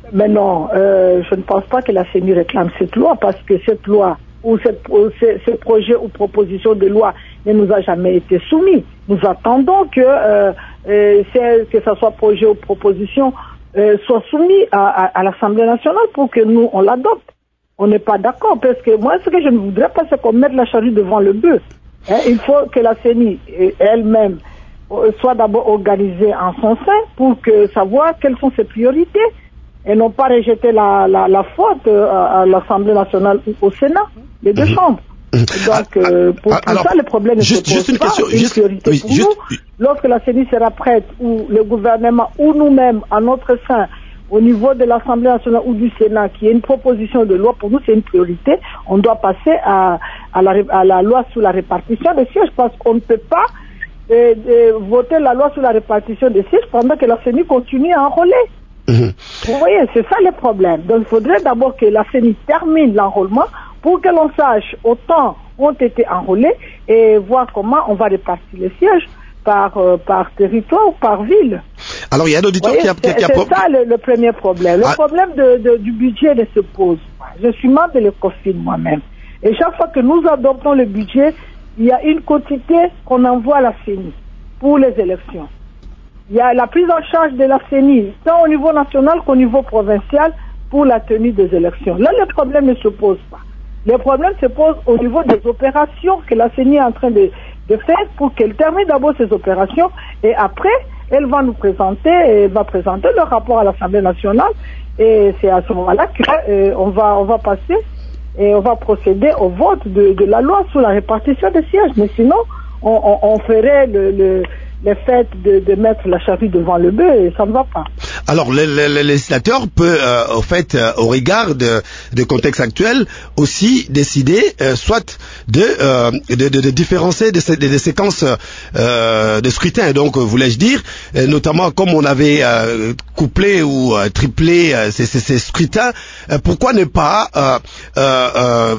Mais non, euh, je ne pense pas que la C E N I réclame cette loi parce que cette loi ou cette, ce, ce projet ou proposition de loi ne nous a jamais été soumis. Nous attendons que, euh, euh, que ce soit projet ou proposition euh, soit soumis à, à, à l'Assemblée nationale pour que nous, on l'adopte. On n'est pas d'accord parce que moi, ce que je ne voudrais pas, c'est qu'on mette la charrue devant le bœuf. Hein, il faut que la C E N I elle-même soit d'abord organisée en son sein pour que savoir quelles sont ses priorités et non pas rejeter la, la, la faute à, à l'Assemblée nationale ou au Sénat, les deux mmh. chambres. Donc, euh, pour, pour alors, ça, le problème ne juste, se pose juste une pas. question, une juste, priorité oui, pour juste, nous. Lorsque la C E N I sera prête, ou le gouvernement, ou nous-mêmes, à notre sein, au niveau de l'Assemblée nationale ou du Sénat, qui est une proposition de loi, pour nous, c'est une priorité. On doit passer à, à, la, à la loi sur la répartition des sièges, parce qu'on ne peut pas euh, euh, voter la loi sur la répartition des sièges pendant que la C E N I continue à enrôler. Mmh. Vous voyez, c'est ça le problème. Donc, il faudrait d'abord que la C E N I termine l'enrôlement pour que l'on sache autant ont été enrôlés et voir comment on va répartir les sièges par, euh, par territoire ou par ville. Alors, il y a un auditeur voyez, qui a... C'est, qui a... c'est ça le, le premier problème. Le ah. problème de, de, du budget ne se pose pas. Je suis membre de l'ECOFIN moi-même. Et chaque fois que nous adoptons le budget, il y a une quantité qu'on envoie à la C E N I pour les élections. Il y a la prise en charge de la C E N I, tant au niveau national qu'au niveau provincial, pour la tenue des élections. Là, le problème ne se pose pas. Le problème se pose au niveau des opérations que la C E N I est en train de, de faire pour qu'elle termine d'abord ces opérations et après, elle va nous présenter, elle va présenter le rapport à l'Assemblée nationale et c'est à ce moment-là qu'on euh, va, on va passer et on va procéder au vote de, de la loi sur la répartition des sièges. Mais sinon, on, on, on ferait le... le le fait de, de mettre la charrue devant le bœuf, ça ne va pas. Alors, le, le, le législateur peut, euh, au fait, euh, au regard de, de contexte actuel, aussi décider, euh, soit de, euh, de, de, de différencier des de, de séquences euh, de scrutin. Donc, voulais-je dire, euh, notamment comme on avait euh, couplé ou euh, triplé euh, ces, ces, ces scrutins, euh, pourquoi ne pas euh, euh, euh,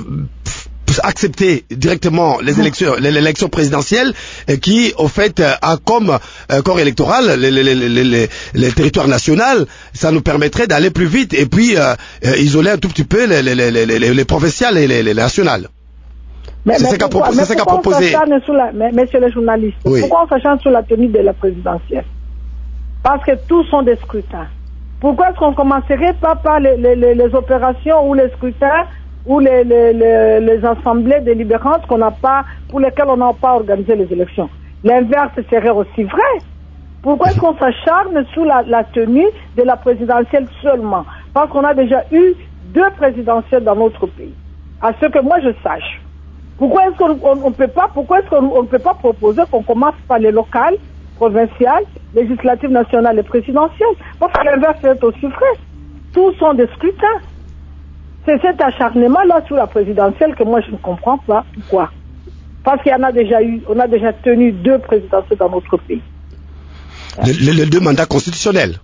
accepter directement les élections, l'élection présidentielle qui, au fait, a comme euh, corps électoral les, les, les, les, les territoires nationaux. Ça nous permettrait d'aller plus vite et puis euh, euh, isoler un tout petit peu les, les, les, les, les, les provinciales et les, les nationales. Mais, c'est mais ce qu'a, pourquoi, c'est mais ce qu'a proposé. La, mais, messieurs les journalistes, oui. Pourquoi on s'acharne sur la tenue de la présidentielle? Parce que tous sont des scrutins. Pourquoi est-ce qu'on commencerait pas par les, les, les, les opérations ou les scrutins ou les, les, les, les assemblées délibérantes qu'on n'a pas, pour lesquelles on n'a pas organisé les élections? L'inverse serait aussi vrai. Pourquoi est-ce qu'on s'acharne sur la, la tenue de la présidentielle seulement? Parce qu'on a déjà eu deux présidentielles dans notre pays. À ce que moi je sache. Pourquoi est-ce qu'on on, on peut pas, pourquoi est-ce qu'on ne peut pas proposer qu'on commence par les locales, provinciales, législatives nationales et présidentielles? Parce que l'inverse est aussi vrai. Tous sont des scrutins. C'est cet acharnement-là sur la présidentielle que moi je ne comprends pas. Pourquoi? Parce qu'il y en a déjà eu, on a déjà tenu deux présidentielles dans notre pays. Les le, le deux mandats constitutionnels.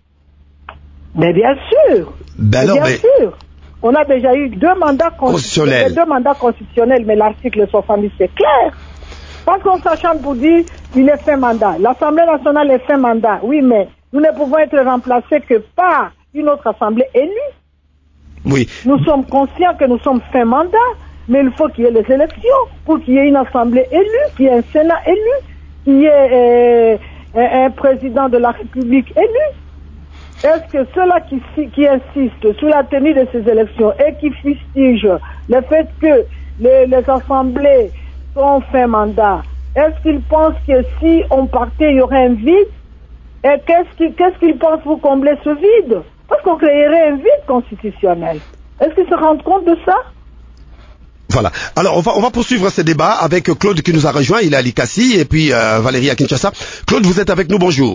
Mais bien sûr. Ben non, bien mais... sûr. On a déjà eu deux mandats constitutionnels. Deux mandats constitutionnels, mais l'article soixante-dix c'est clair. Parce qu'on s'acharne pour dire il est fait mandat. L'Assemblée nationale est fait mandat. Oui, mais nous ne pouvons être remplacés que par une autre assemblée élue. Oui. Nous sommes conscients que nous sommes fin mandat, mais il faut qu'il y ait les élections pour qu'il y ait une assemblée élue, qu'il y ait un Sénat élu, qu'il y ait euh, un président de la République élu. Est-ce que ceux-là qui, qui insistent sur la tenue de ces élections et qui fustigent le fait que les, les assemblées sont fin mandat, est-ce qu'ils pensent que si on partait, il y aurait un vide? Et qu'est-ce qu'ils, qu'est-ce qu'ils pensent pour combler ce vide? Parce qu'on créerait un vide constitutionnel. Est-ce qu'ils se rendent compte de ça? Voilà. Alors, on va, on va poursuivre ce débat avec Claude qui nous a rejoint. Il est à Likasi et puis euh, Valérie à Kinshasa. Claude, vous êtes avec nous. Bonjour.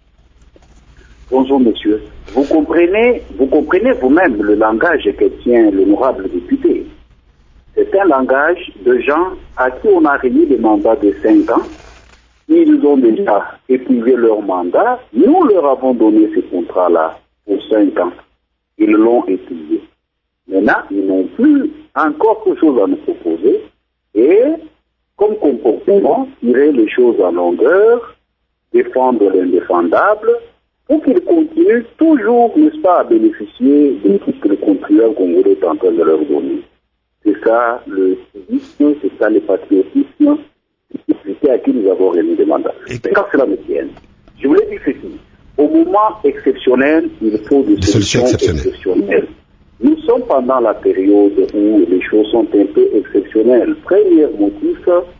Bonjour, monsieur. Vous comprenez, vous comprenez vous-même le langage que tient l'honorable député. C'est un langage de gens à qui on a remis des mandats de cinq ans. Ils ont déjà épuisé leur mandat. Nous leur avons donné ce contrat-là pour cinq ans. Ils l'ont étudié. Maintenant, ils n'ont plus encore quelque chose à nous proposer. Et, comme comportement, tirer les choses en longueur, défendre l'indéfendable, pour qu'ils continuent toujours, n'est-ce pas, à bénéficier de tout ce que le contribuable congolais est en train de leur donner. C'est ça le civisme, c'est ça le patriotisme, c'est à qui nous avons remis des mandats. Mais quand cela me tient, je voulais dire ceci. Au moment exceptionnel, il faut des, des solutions, solutions exceptionnelles. exceptionnelles. Nous sommes pendant la période où les choses sont un peu exceptionnelles. Premier motif,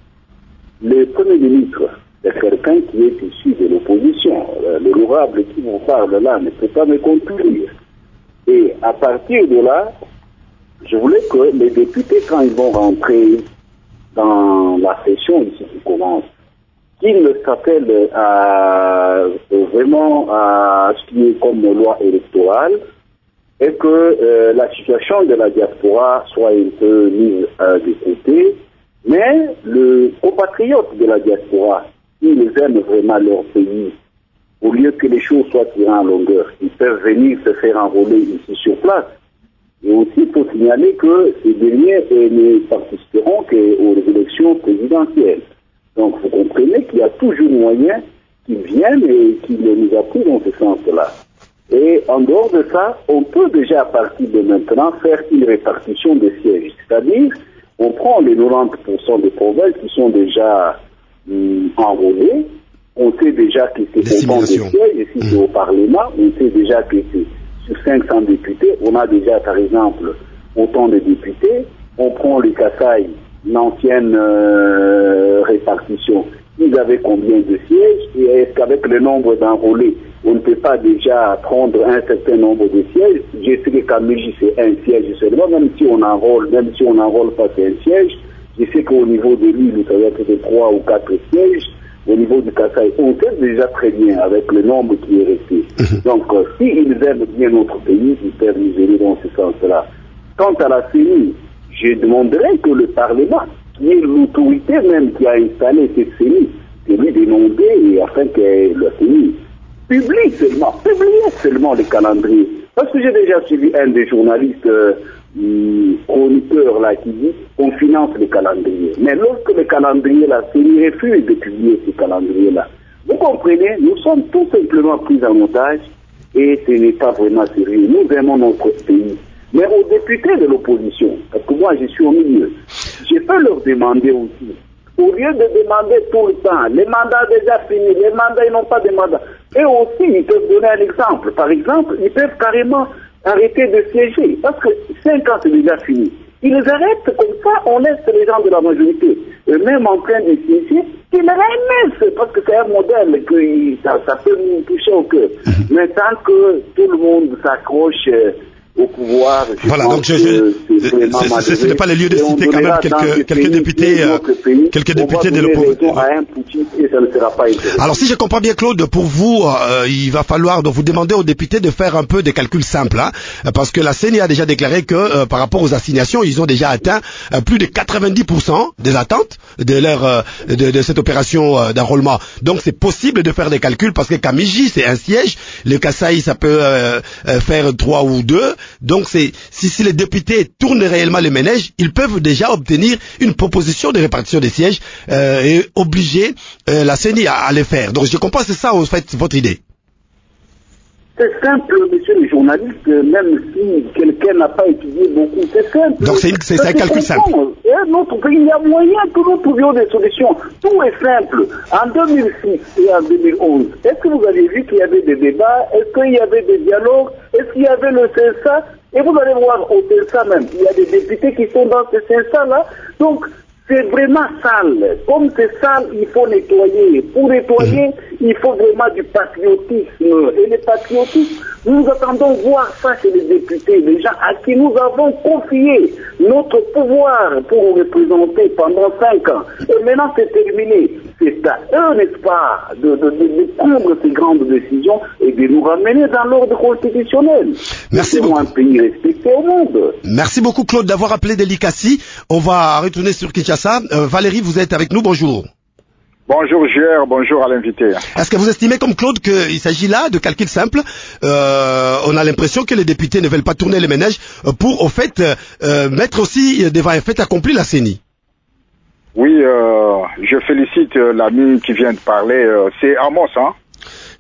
le Premier ministre, c'est quelqu'un qui est issu de l'opposition. L'honorable qui vous parle là ne peut pas me conclure. Et à partir de là, je voulais que les députés, quand ils vont rentrer dans la session ici qui commence, qu'ils s'appellent à, vraiment à ce qui est comme loi électorale, et que euh, la situation de la diaspora soit un peu mise euh, de côté, mais le compatriote de la diaspora, s'ils aiment vraiment leur pays, au lieu que les choses soient tirées en longueur, ils peuvent venir se faire enrôler ici sur place. Et aussi, il faut signaler que ces derniers ne participeront qu'aux élections présidentielles. Donc, vous comprenez qu'il y a toujours moyen qu'ils viennent et qu'ils nous appuient dans ce sens-là. Et en dehors de ça, on peut déjà à partir de maintenant faire une répartition des sièges. C'est-à-dire, on prend les quatre-vingt-dix pour cent des provinces qui sont déjà hum, enrôlées. On sait déjà que c'est autant de sièges, et si mmh. c'est au Parlement, on sait déjà que c'est sur cinq cents députés, on a déjà par exemple autant de députés. On prend les Kasaï, l'ancienne euh, répartition, ils avaient combien de sièges, et est-ce qu'avec le nombre d'enrôlés, on ne peut pas déjà prendre un certain nombre de sièges? Je sais que Kamiji c'est un siège seulement, même si on enrôle, même si on n'enrôle pas c'est un siège. Je sais qu'au niveau de l'île, ça va être de trois ou quatre sièges. Au niveau du Kasaï, on sait déjà très bien avec le nombre qui est resté. Donc, euh, s'ils aiment bien notre pays, ils peuvent nous aider dans ce sens-là. Quant à la C E N I, je demanderais que le Parlement, qui est l'autorité même qui a installé cette C E N I, que lui demander, et afin que le C E N I publie seulement, publie seulement les calendriers. Parce que j'ai déjà suivi un des journalistes euh, chroniqueurs là qui dit qu'on finance les calendriers. Mais lorsque le calendrier là, C E N I refuse de publier ces calendriers là. Vous comprenez, nous sommes tout simplement pris en otage et ce n'est pas vraiment sérieux. Nous aimons notre pays. Mais aux députés de l'opposition, parce que moi je suis au milieu, je peux leur demander aussi, au lieu de demander tout le temps, les mandats déjà finis, les mandats ils n'ont pas de mandat. Et aussi, ils peuvent donner un exemple. Par exemple, ils peuvent carrément arrêter de siéger, parce que cinq ans c'est déjà fini. Ils arrêtent comme ça, on laisse les gens de la majorité, eux-mêmes en train de siéger, qu'ils renaissent, parce que c'est un modèle que ça, ça peut nous toucher au cœur. Mais tant que tout le monde s'accroche au pouvoir, je voilà, pense donc je, je, ce n'est pas le lieu de citer quand même quelques, quelques pays, députés, euh, pays, quelques députés de l'opposition. Alors si je comprends bien Claude, pour vous, euh, il va falloir donc vous demander aux députés de faire un peu des calculs simples, hein, parce que la C E N I a déjà déclaré que euh, par rapport aux assignations, ils ont déjà atteint euh, plus de quatre-vingt-dix pour cent des attentes de leur euh, de, de cette opération euh, d'enrôlement. Donc c'est possible de faire des calculs parce que Kamiji c'est un siège, le Kasaï ça peut euh, euh, faire trois ou deux. Donc c'est si, si les députés tournent réellement les ménages, ils peuvent déjà obtenir une proposition de répartition des sièges euh, et obliger euh, la C E N I à, à les faire. Donc je comprends, c'est ça en fait votre idée. C'est simple, monsieur le journaliste, même si quelqu'un n'a pas étudié beaucoup, c'est simple. Donc c'est, c'est, c'est un calcul simple. Et notre pays, il y a moyen que nous trouvions des solutions. Tout est simple. En deux mille six et en deux mille onze, est-ce que vous avez vu qu'il y avait des débats? Est-ce qu'il y avait des dialogues? Est-ce qu'il y avait le C E S A? Et vous allez voir au C E S A même, il y a des députés qui sont dans ce C E S A-là. Donc, c'est vraiment sale. Comme c'est sale, il faut nettoyer. Pour nettoyer, mmh. il faut vraiment du patriotisme. Et le patriotisme, nous attendons voir ça chez les députés, les gens à qui nous avons confié notre pouvoir pour nous représenter pendant cinq ans. Et maintenant, c'est terminé. C'est à eux, n'est-ce pas, de, de, de, de prendre ces grandes décisions et de nous ramener dans l'ordre constitutionnel. Merci beaucoup. Un pays respecté au monde. Merci beaucoup, Claude, d'avoir appelé Delikassi. On va retourner sur Kinshasa. Euh, Valérie, vous êtes avec nous. Bonjour. Bonjour, J R. Bonjour à l'invité. Est-ce que vous estimez, comme Claude, qu'il s'agit là de calculs simples? euh, On a l'impression que les députés ne veulent pas tourner les ménages pour, au fait, euh, mettre aussi devant un fait accompli la C E N I. Oui, euh, je félicite euh, l'ami qui vient de parler. Euh, c'est Amos, hein?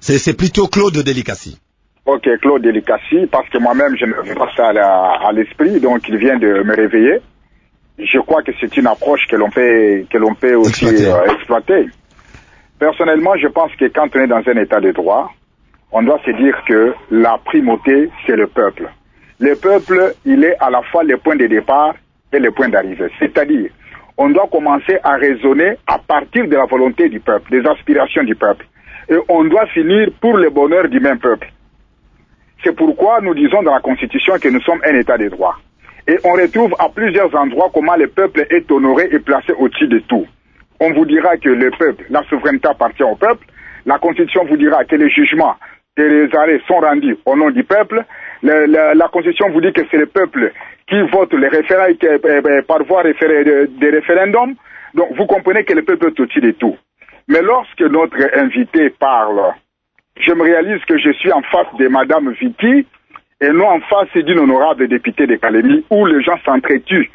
C'est, c'est plutôt Claude Delicassi. Ok, Claude Delicassi, parce que moi-même, je ne veux pas ça à, la, à l'esprit, donc il vient de me réveiller. Je crois que c'est une approche que l'on peut, que l'on peut aussi euh, exploiter. Personnellement, je pense que quand on est dans un état de droit, on doit se dire que la primauté, c'est le peuple. Le peuple, il est à la fois le point de départ et le point d'arrivée. C'est-à-dire, on doit commencer à raisonner à partir de la volonté du peuple, des aspirations du peuple. Et on doit finir pour le bonheur du même peuple. C'est pourquoi nous disons dans la Constitution que nous sommes un état de droit. Et on retrouve à plusieurs endroits comment le peuple est honoré et placé au-dessus de tout. On vous dira que le peuple, la souveraineté appartient au peuple. La Constitution vous dira que les jugements et les arrêts sont rendus au nom du peuple. Le, la, la Constitution vous dit que c'est le peuple qui vote les référendums euh, par voie référé, de, des référendums. Donc vous comprenez que le peuple est au-dessus de tout. Mais lorsque notre invité parle, je me réalise que je suis en face de Madame Vicky et non en face d'une honorable députée de Calémie où les gens s'entretuent.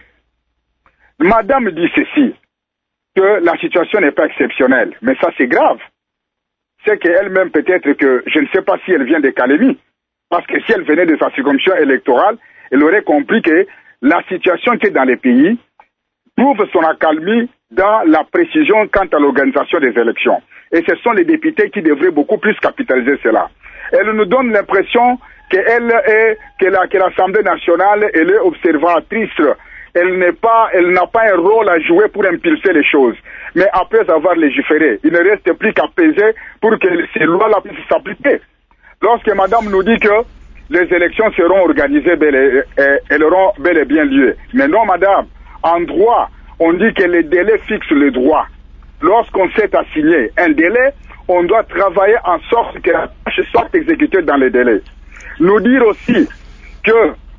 Madame dit ceci, que la situation n'est pas exceptionnelle, mais ça c'est grave. C'est qu'elle-même peut-être que, je ne sais pas si elle vient de Calémie, parce que si elle venait de sa circonscription électorale, elle aurait compris que la situation qui est dans les pays trouve son accalmie dans la précision quant à l'organisation des élections. Et ce sont les députés qui devraient beaucoup plus capitaliser cela. Elle nous donne l'impression qu'elle est, que, la, que l'Assemblée nationale, elle est observatrice. Elle n'est pas, elle n'a pas un rôle à jouer pour impulser les choses. Mais après avoir légiféré, il ne reste plus qu'à peser pour que ces lois-là puissent s'appliquer. Lorsque madame nous dit que les élections seront organisées, bel et, et, elles auront bel et bien lieu. Mais non, madame, en droit, on dit que les délais fixent le droit. Lorsqu'on s'est assigné un délai, on doit travailler en sorte que la tâche soit exécutée dans les délais. Nous dire aussi que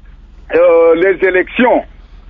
euh, les élections,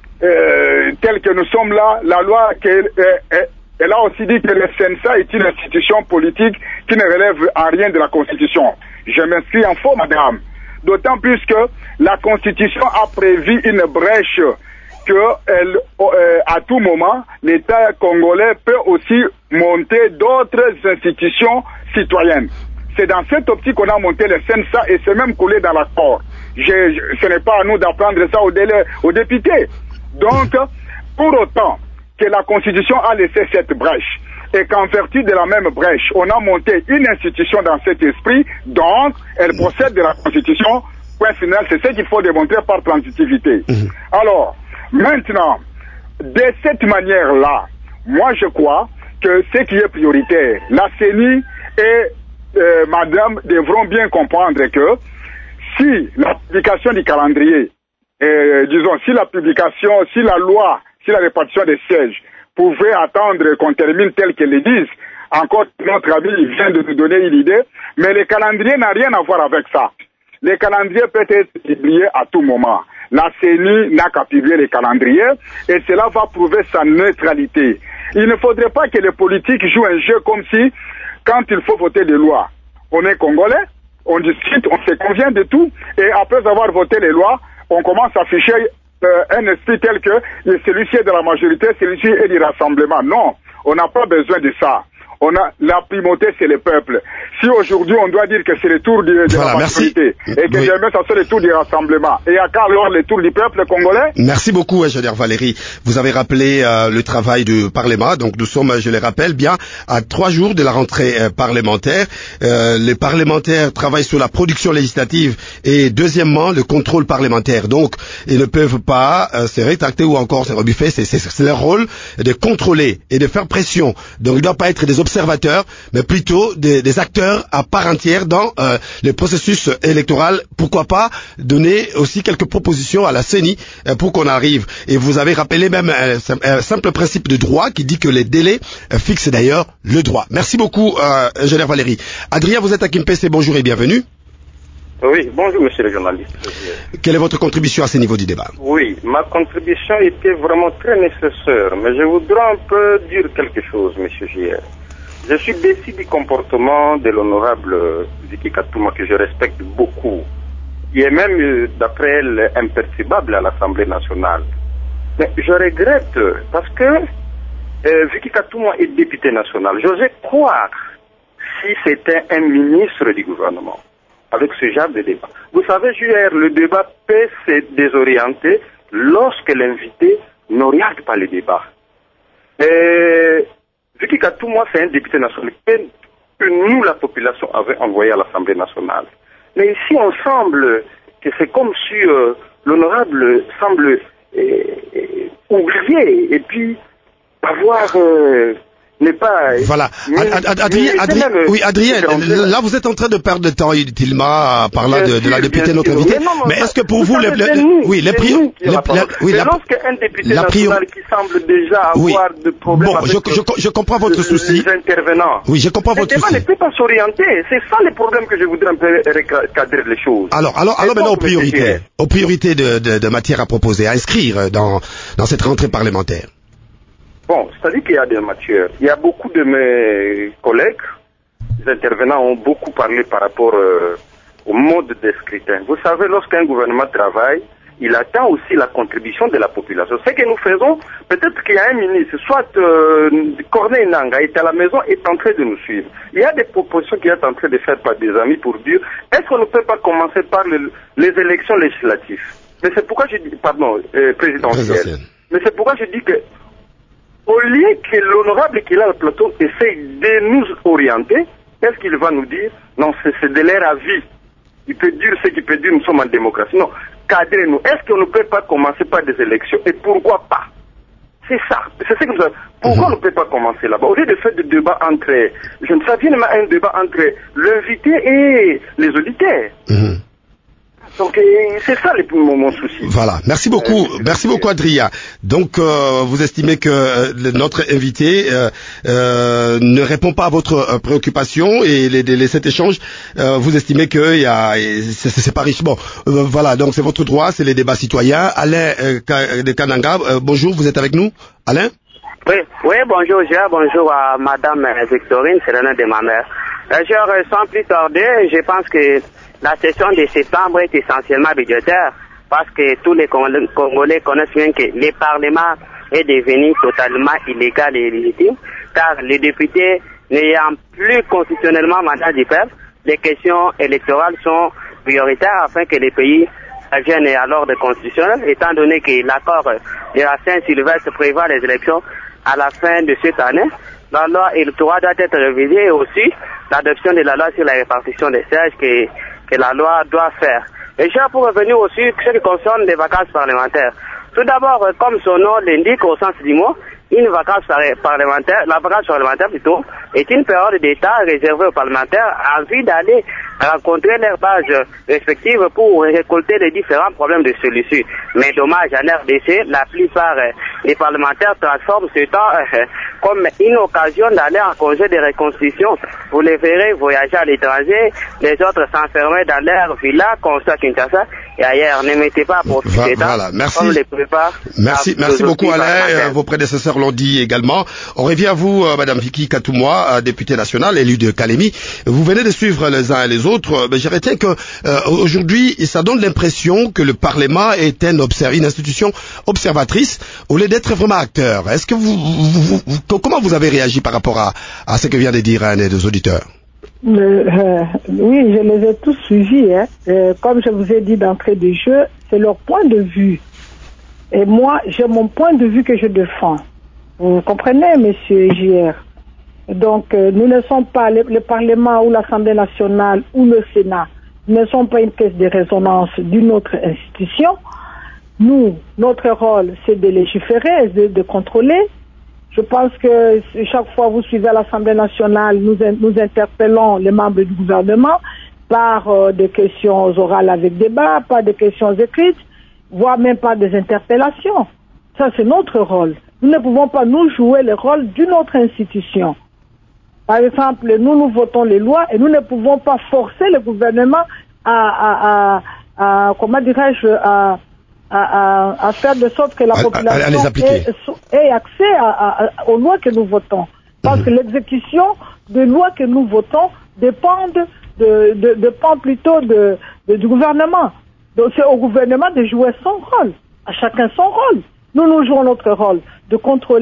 euh, telles que nous sommes là, la loi, qu'elle, euh, elle a aussi dit que le C N S A est une institution politique qui ne relève à rien de la Constitution. Je m'inscris en faux, madame. D'autant plus que la Constitution a prévu une brèche que elle, euh, à tout moment, l'État congolais peut aussi monter d'autres institutions citoyennes. C'est dans cette optique qu'on a monté le C N S A et c'est même collé dans l'accord. Je, je, ce n'est pas à nous d'apprendre ça aux, délais, aux députés. Donc, pour autant que la Constitution a laissé cette brèche et qu'en vertu de la même brèche, on a monté une institution dans cet esprit, donc elle procède de la Constitution, point final, c'est ce qu'il faut démontrer par transitivité. Mmh. Alors, maintenant, de cette manière-là, moi je crois que ce qui est prioritaire, la C E N I et euh, madame devront bien comprendre que si la publication du calendrier, euh, disons, si la publication, si la loi, si la répartition des sièges pouvait attendre qu'on termine tel qu'elle le dise, encore notre ami vient de nous donner une idée, mais le calendrier n'a rien à voir avec ça. Le calendrier peut être publié à tout moment. La C E N I n'a qu'à publier les calendriers et cela va prouver sa neutralité. Il ne faudrait pas que les politiques jouent un jeu comme si, quand il faut voter des lois, on est congolais, on discute, on se convient de tout, et après avoir voté les lois, on commence à afficher euh, un esprit tel que celui-ci est de la majorité, celui-ci est du rassemblement. Non, on n'a pas besoin de ça. On a la primauté, c'est le peuple. Si aujourd'hui on doit dire que c'est le tour de, de voilà, la majorité merci. Et que oui. Demain ça soit le tour du rassemblement, et à quand alors le tour du peuple congolais? Merci beaucoup, ingénieur Valérie. Vous avez rappelé euh, le travail du Parlement. Donc nous sommes, je le rappelle bien, à trois jours de la rentrée euh, parlementaire. Euh, les parlementaires travaillent sur la production législative et deuxièmement le contrôle parlementaire. Donc ils ne peuvent pas euh, se rétracter ou encore se rebuffer. C'est, c'est, c'est leur rôle de contrôler et de faire pression. Donc ils ne doivent pas être des observateurs, mais plutôt des, des acteurs à part entière dans euh, le processus électoral. Pourquoi pas donner aussi quelques propositions à la C E N I euh, pour qu'on arrive. Et vous avez rappelé même un, un simple principe de droit qui dit que les délais euh, fixent d'ailleurs le droit. Merci beaucoup, euh, ingénieur Valérie. Adrien, vous êtes à Kimpese, bonjour et bienvenue. Oui, bonjour monsieur le journaliste. Quelle est votre contribution à ce niveau du débat? Oui, ma contribution était vraiment très nécessaire, mais je voudrais un peu dire quelque chose, monsieur J R. Je suis déçu du comportement de l'honorable Vicky Katouma, que je respecte beaucoup. Il est même, d'après elle, imperturbable à l'Assemblée nationale. Mais je regrette, parce que euh, Vicky Katouma est députée nationale. J'osais croire, si c'était un ministre du gouvernement, avec ce genre de débat. Vous savez, hier, le débat peut se désorienter lorsque l'invité n'oriente pas le débat. Et Vicky Katouma, c'est un député national que nous, la population, avait envoyé à l'Assemblée nationale. Mais ici, on semble que c'est comme si euh, l'honorable semble euh, euh, oublier et puis avoir... Euh, n'est pas... Voilà. Mais, Ad, Adrien, mais Adrien, même, oui, Adrien, là vous êtes en train de perdre de temps inutilement par là de, de la députée, notre invitée. Mais, non, non, mais est-ce que pour vous, vous les, les, nous, oui, les priorités... Oui, mais lorsqu'un député national qui semble déjà avoir oui. de problèmes bon, avec je, je, je comprends votre souci. Les intervenants. Oui, je comprends votre souci. Le débat ne peut pas s'orienter. C'est ça le problème que je voudrais un peu recadrer les choses. Alors, alors, alors maintenant aux priorités. Aux priorités de, de, de matière à proposer, à inscrire dans, dans cette rentrée parlementaire. Bon, c'est-à-dire qu'il y a des matières. Il y a beaucoup de mes collègues, les intervenants ont beaucoup parlé par rapport euh, au mode de scrutin. Vous savez, lorsqu'un gouvernement travaille, il attend aussi la contribution de la population. Ce que nous faisons, peut-être qu'il y a un ministre, soit euh, Corneille Nanga est à la maison, est en train de nous suivre. Il y a des propositions qu'il est en train de faire par des amis pour dire, est-ce qu'on ne peut pas commencer par le, les élections législatives? Mais c'est pourquoi je dis, pardon, euh, présidentielles. Mais c'est pourquoi je dis que au lieu que l'honorable qui est là au plateau essaye de nous orienter, qu'est-ce qu'il va nous dire? Non, c'est de leur avis. Il peut dire ce qu'il peut dire, nous sommes en démocratie. Non, cadrez-nous. Est-ce qu'on ne peut pas commencer par des élections? Et pourquoi pas? C'est ça. C'est ce que nous avons. Pourquoi mmh. on ne peut pas commencer là-bas? Au lieu de faire des débats entre, je ne sais pas, un débat entre l'invité et les auditeurs. Mmh. Donc c'est ça le, mon, mon souci. Voilà, merci beaucoup, euh, merci beaucoup Adrien. Donc euh, vous estimez que euh, notre invité euh, euh, ne répond pas à votre euh, préoccupation et les, les, cet échange, euh, vous estimez que il y a, c'est pas riche. Bon, euh, voilà, donc c'est votre droit, c'est les débats citoyens. Alain euh, de Kananga, euh, bonjour, vous êtes avec nous, Alain? Oui, oui, bonjour, Gérard, bonjour à Madame Victorine, c'est le nom de ma mère. Euh, genre, sans plus tarder, je pense que la session de septembre est essentiellement budgétaire parce que tous les Congolais connaissent bien que le Parlement est devenu totalement illégal et illégitime car les députés n'ayant plus constitutionnellement mandat du peuple, les questions électorales sont prioritaires afin que les pays reviennent à l'ordre constitutionnel étant donné que l'accord de la Saint-Sylvestre prévoit les élections à la fin de cette année. La loi électorale doit être révisée et aussi l'adoption de la loi sur la répartition des sièges que que la loi doit faire. Et je pour revenir aussi ce qui concerne les vacances parlementaires. Tout d'abord, comme son nom l'indique au sens du mot, une vacance parlementaire, la vacance parlementaire plutôt, est une période d'état réservée aux parlementaires en vue d'aller rencontrer leurs bases respectives pour récolter les différents problèmes de celui-ci. Mais dommage, en R D C, la plupart des parlementaires transforment ce temps euh, comme une occasion d'aller en congé de reconstruction. Vous les verrez voyager à l'étranger, les autres s'enfermer dans leur villa, comme ça, Kinshasa, et ailleurs. Ne mettez pas à profiter Va, voilà, merci. Comme les prépare. Merci, merci beaucoup Alain. Euh, vos prédécesseurs l'ont dit également. On revient à vous, euh, Madame Vicky Katouma, députée nationale, élue de Kalemi. Vous venez de suivre les uns et les autres. Mais je retiens que euh, aujourd'hui, ça donne l'impression que le Parlement est un observ- une institution observatrice au lieu d'être vraiment acteur. Est-ce que vous, vous, vous, comment vous avez réagi par rapport à, à ce que vient de dire un des auditeurs? Le, euh, oui, je les ai tous suivis. Hein. Euh, comme je vous ai dit d'entrée de jeu, c'est leur point de vue. Et moi, j'ai mon point de vue que je défends. Vous comprenez, monsieur J R? Donc, euh, nous ne sommes pas, le, le Parlement ou l'Assemblée nationale ou le Sénat ne sont pas une caisse de résonance d'une autre institution. Nous, notre rôle, c'est de légiférer, de, de contrôler. Je pense que chaque fois que vous suivez à l'Assemblée nationale, nous, nous interpellons les membres du gouvernement par euh, des questions orales avec débat, par des questions écrites, voire même par des interpellations. Ça, c'est notre rôle. Nous ne pouvons pas nous jouer le rôle d'une autre institution. Par exemple, nous, nous votons les lois et nous ne pouvons pas forcer le gouvernement à, à, à, à comment dirais-je, à, à, à, à faire de sorte que la à, population à, à ait, ait accès à, à, aux lois que nous votons. Parce mmh. que l'exécution des lois que nous votons dépend, de, de, dépend plutôt de, de, du gouvernement. Donc c'est au gouvernement de jouer son rôle, à chacun son rôle. Nous, nous jouons notre rôle de contrôler,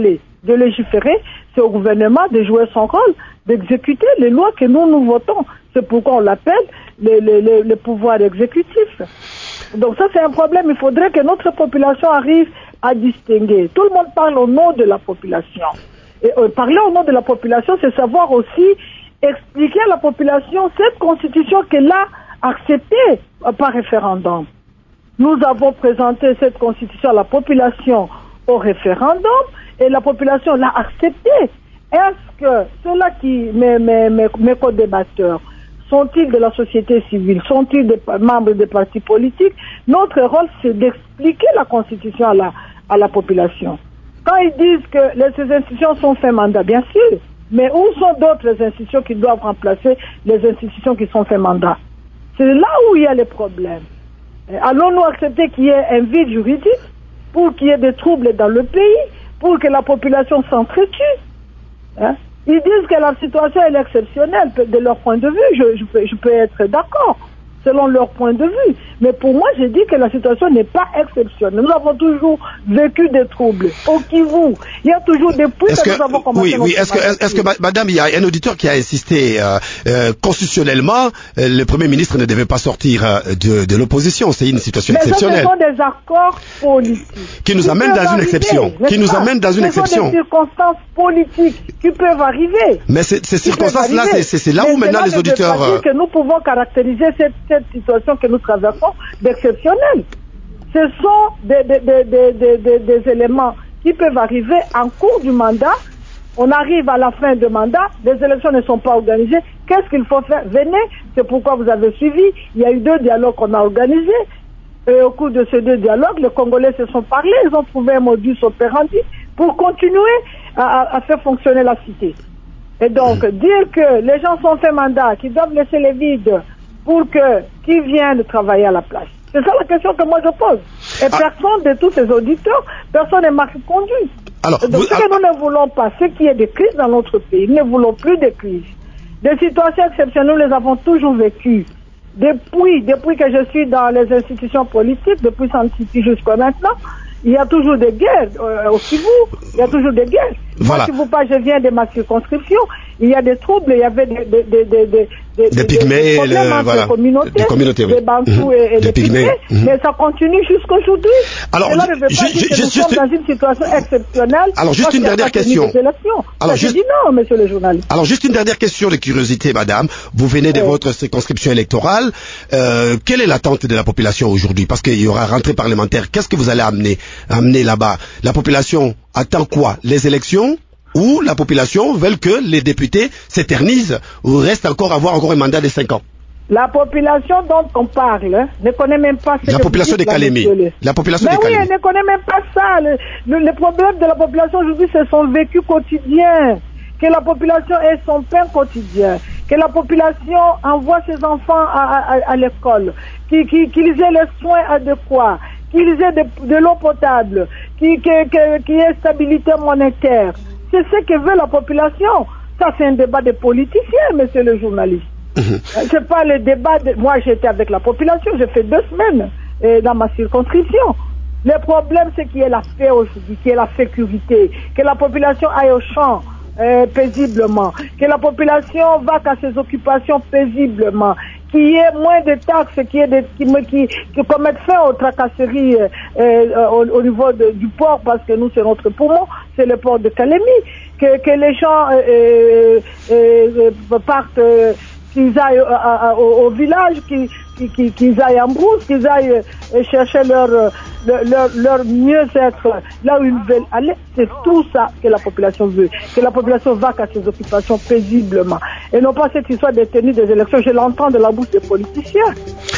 de légiférer, c'est au gouvernement de jouer son rôle, d'exécuter les lois que nous, nous votons. C'est pourquoi on l'appelle le, le, le, le pouvoir exécutif. Donc ça, c'est un problème. Il faudrait que notre population arrive à distinguer. Tout le monde parle au nom de la population. Et euh, parler au nom de la population, c'est savoir aussi expliquer à la population cette constitution qu'elle a acceptée euh, par référendum. Nous avons présenté cette constitution à la population au référendum et la population l'a acceptée. Est-ce que ceux-là qui, mes, mes, mes, mes co-débatteurs, sont-ils de la société civile, sont-ils des membres des partis politiques? Notre rôle, c'est d'expliquer la constitution à la, à la population. Quand ils disent que les, ces institutions sont fait mandat, bien sûr, mais où sont d'autres institutions qui doivent remplacer les institutions qui sont fait mandat? C'est là où il y a les problèmes. Allons-nous accepter qu'il y ait un vide juridique pour qu'il y ait des troubles dans le pays, pour que la population s'entretue? Hein? Ils disent que la situation est exceptionnelle de leur point de vue. Je, je, peux, je peux être d'accord selon leur point de vue. Mais pour moi, j'ai dit que la situation n'est pas exceptionnelle. Nous avons toujours vécu des troubles. Au Kivu, il y a toujours des puits que, que nous avons commencé. Oui, oui. Est-ce que, est-ce que, madame, il y a un auditeur qui a insisté euh, euh, constitutionnellement, euh, le Premier ministre ne devait pas sortir euh, de, de l'opposition. C'est une situation mais exceptionnelle. Mais ce sont des accords politiques. Qui nous amènent dans une exception. Qui nous amènent dans une exception. Ce sont des circonstances politiques qui peuvent arriver. Mais c'est, ces circonstances-là, c'est, c'est, c'est là mais où maintenant les auditeurs... Euh... que nous pouvons caractériser cette, cette situation que nous traversons d'exceptionnelle. Ce sont des, des, des, des, des, des éléments qui peuvent arriver en cours du mandat. On arrive à la fin du mandat, les élections ne sont pas organisées. Qu'est-ce qu'il faut faire? Venez, c'est pourquoi vous avez suivi. Il y a eu deux dialogues qu'on a organisés. Et au cours de ces deux dialogues, les Congolais se sont parlé, ils ont trouvé un modus operandi pour continuer à, à faire fonctionner la cité. Et donc, mmh. dire que les gens sont fait mandat, qu'ils doivent laisser les vides pour que qui viennent travailler à la place. C'est ça la question que moi je pose. Et ah. personne de tous ces auditeurs, personne n'est marqué conduit. Alors, donc, vous, ce que alors... nous ne voulons pas, c'est qu'il y ait des crises dans notre pays. Nous ne voulons plus de crises. Des situations exceptionnelles, nous les avons toujours vécues. Depuis, depuis que je suis dans les institutions politiques, depuis Saint-Titi jusqu'à maintenant, il y a toujours des guerres euh, au Kivu, il y a toujours des guerres. Voilà. Moi, si vous pas, je viens de ma circonscription, il y a des troubles, il y avait des des des des des, des, des pygmées, des problèmes entre voilà. les communautés, des communautés, oui. des Bantous mmh. et, et des pygmées, mmh. mais ça continue jusqu'aujourd'hui. Alors, Cela ne veut pas je, dire que je, nous je, sommes je, dans une situation exceptionnelle. Alors, juste une dernière question. Alors, je dis non, monsieur le journaliste. Alors, juste une dernière question de curiosité, madame. Vous venez de oui. votre circonscription électorale. Euh, quelle est l'attente de la population aujourd'hui? Parce qu'il y aura rentrée parlementaire. Qu'est-ce que vous allez amener, amener là-bas? La population attend quoi? Les élections? Ou la population veut que les députés s'éternisent ou restent encore avoir encore un mandat de cinq ans? La population dont on parle ne connaît même pas ce la que population de Calémie. La population Mais de oui, Calémie. elle ne connaît même pas ça. Le, le, le problème de la population aujourd'hui, c'est son vécu quotidien. Que la population ait son pain quotidien. Que la population envoie ses enfants à, à, à l'école. Qu'ils qu qu aient les soins adéquats. Qu'ils aient de, de l'eau potable. Qu'il qu qu qu y ait stabilité monétaire. C'est ce que veut la population. Ça, c'est un débat de politiciens, monsieur le journaliste. Mmh. C'est pas le débat de... Moi, j'étais avec la population, j'ai fait deux semaines euh, dans ma circonscription. Le problème, c'est qu'il y ait la paix aujourd'hui, qu'il y ait la sécurité, que la population aille au champ euh, paisiblement, que la population va à ses occupations paisiblement, qu'il y ait moins de taxes, qu'il y ait des, qui, qui, qui commettent fin aux tracasseries euh, euh, au, au niveau de, du port, parce que nous, c'est notre poumon, c'est le port de Calémie, que, que les gens euh, euh, euh, partent, euh, qu'ils aillent euh, à, au, au village, qu'ils, qu'ils, qu'ils aillent en brousse, qu'ils aillent euh, chercher leur, leur, leur mieux-être là où ils veulent aller. C'est tout ça que la population veut. Que la population va à ses occupations paisiblement. Et non pas cette histoire de tenue des élections. Je l'entends de la bouche des politiciens.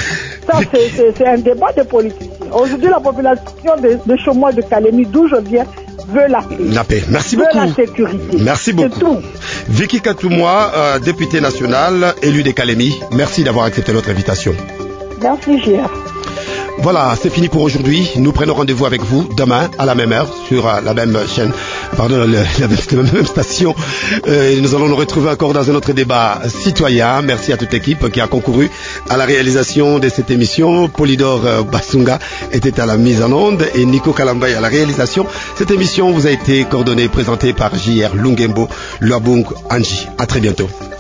Ça, c'est, c'est, c'est un débat des politiciens. Aujourd'hui, la population de, de Chomois de Calémie, d'où je viens, veut la paix. La paix. Merci veut beaucoup. La sécurité. Merci beaucoup. C'est tout. Vicky Katoumoua, euh, députée nationale, élue des Calémie. Merci d'avoir accepté notre invitation. Merci, J R. Voilà, c'est fini pour aujourd'hui. Nous prenons rendez-vous avec vous demain à la même heure sur euh, la même chaîne. pardon, la, la, la même station. Euh, nous allons nous retrouver encore dans un autre débat citoyen. Merci à toute l'équipe qui a concouru à la réalisation de cette émission. Polydor euh, Basunga était à la mise en onde et Nico Kalambay à la réalisation. Cette émission vous a été coordonnée et présentée par J R Lungembo Luabung Anji. À très bientôt.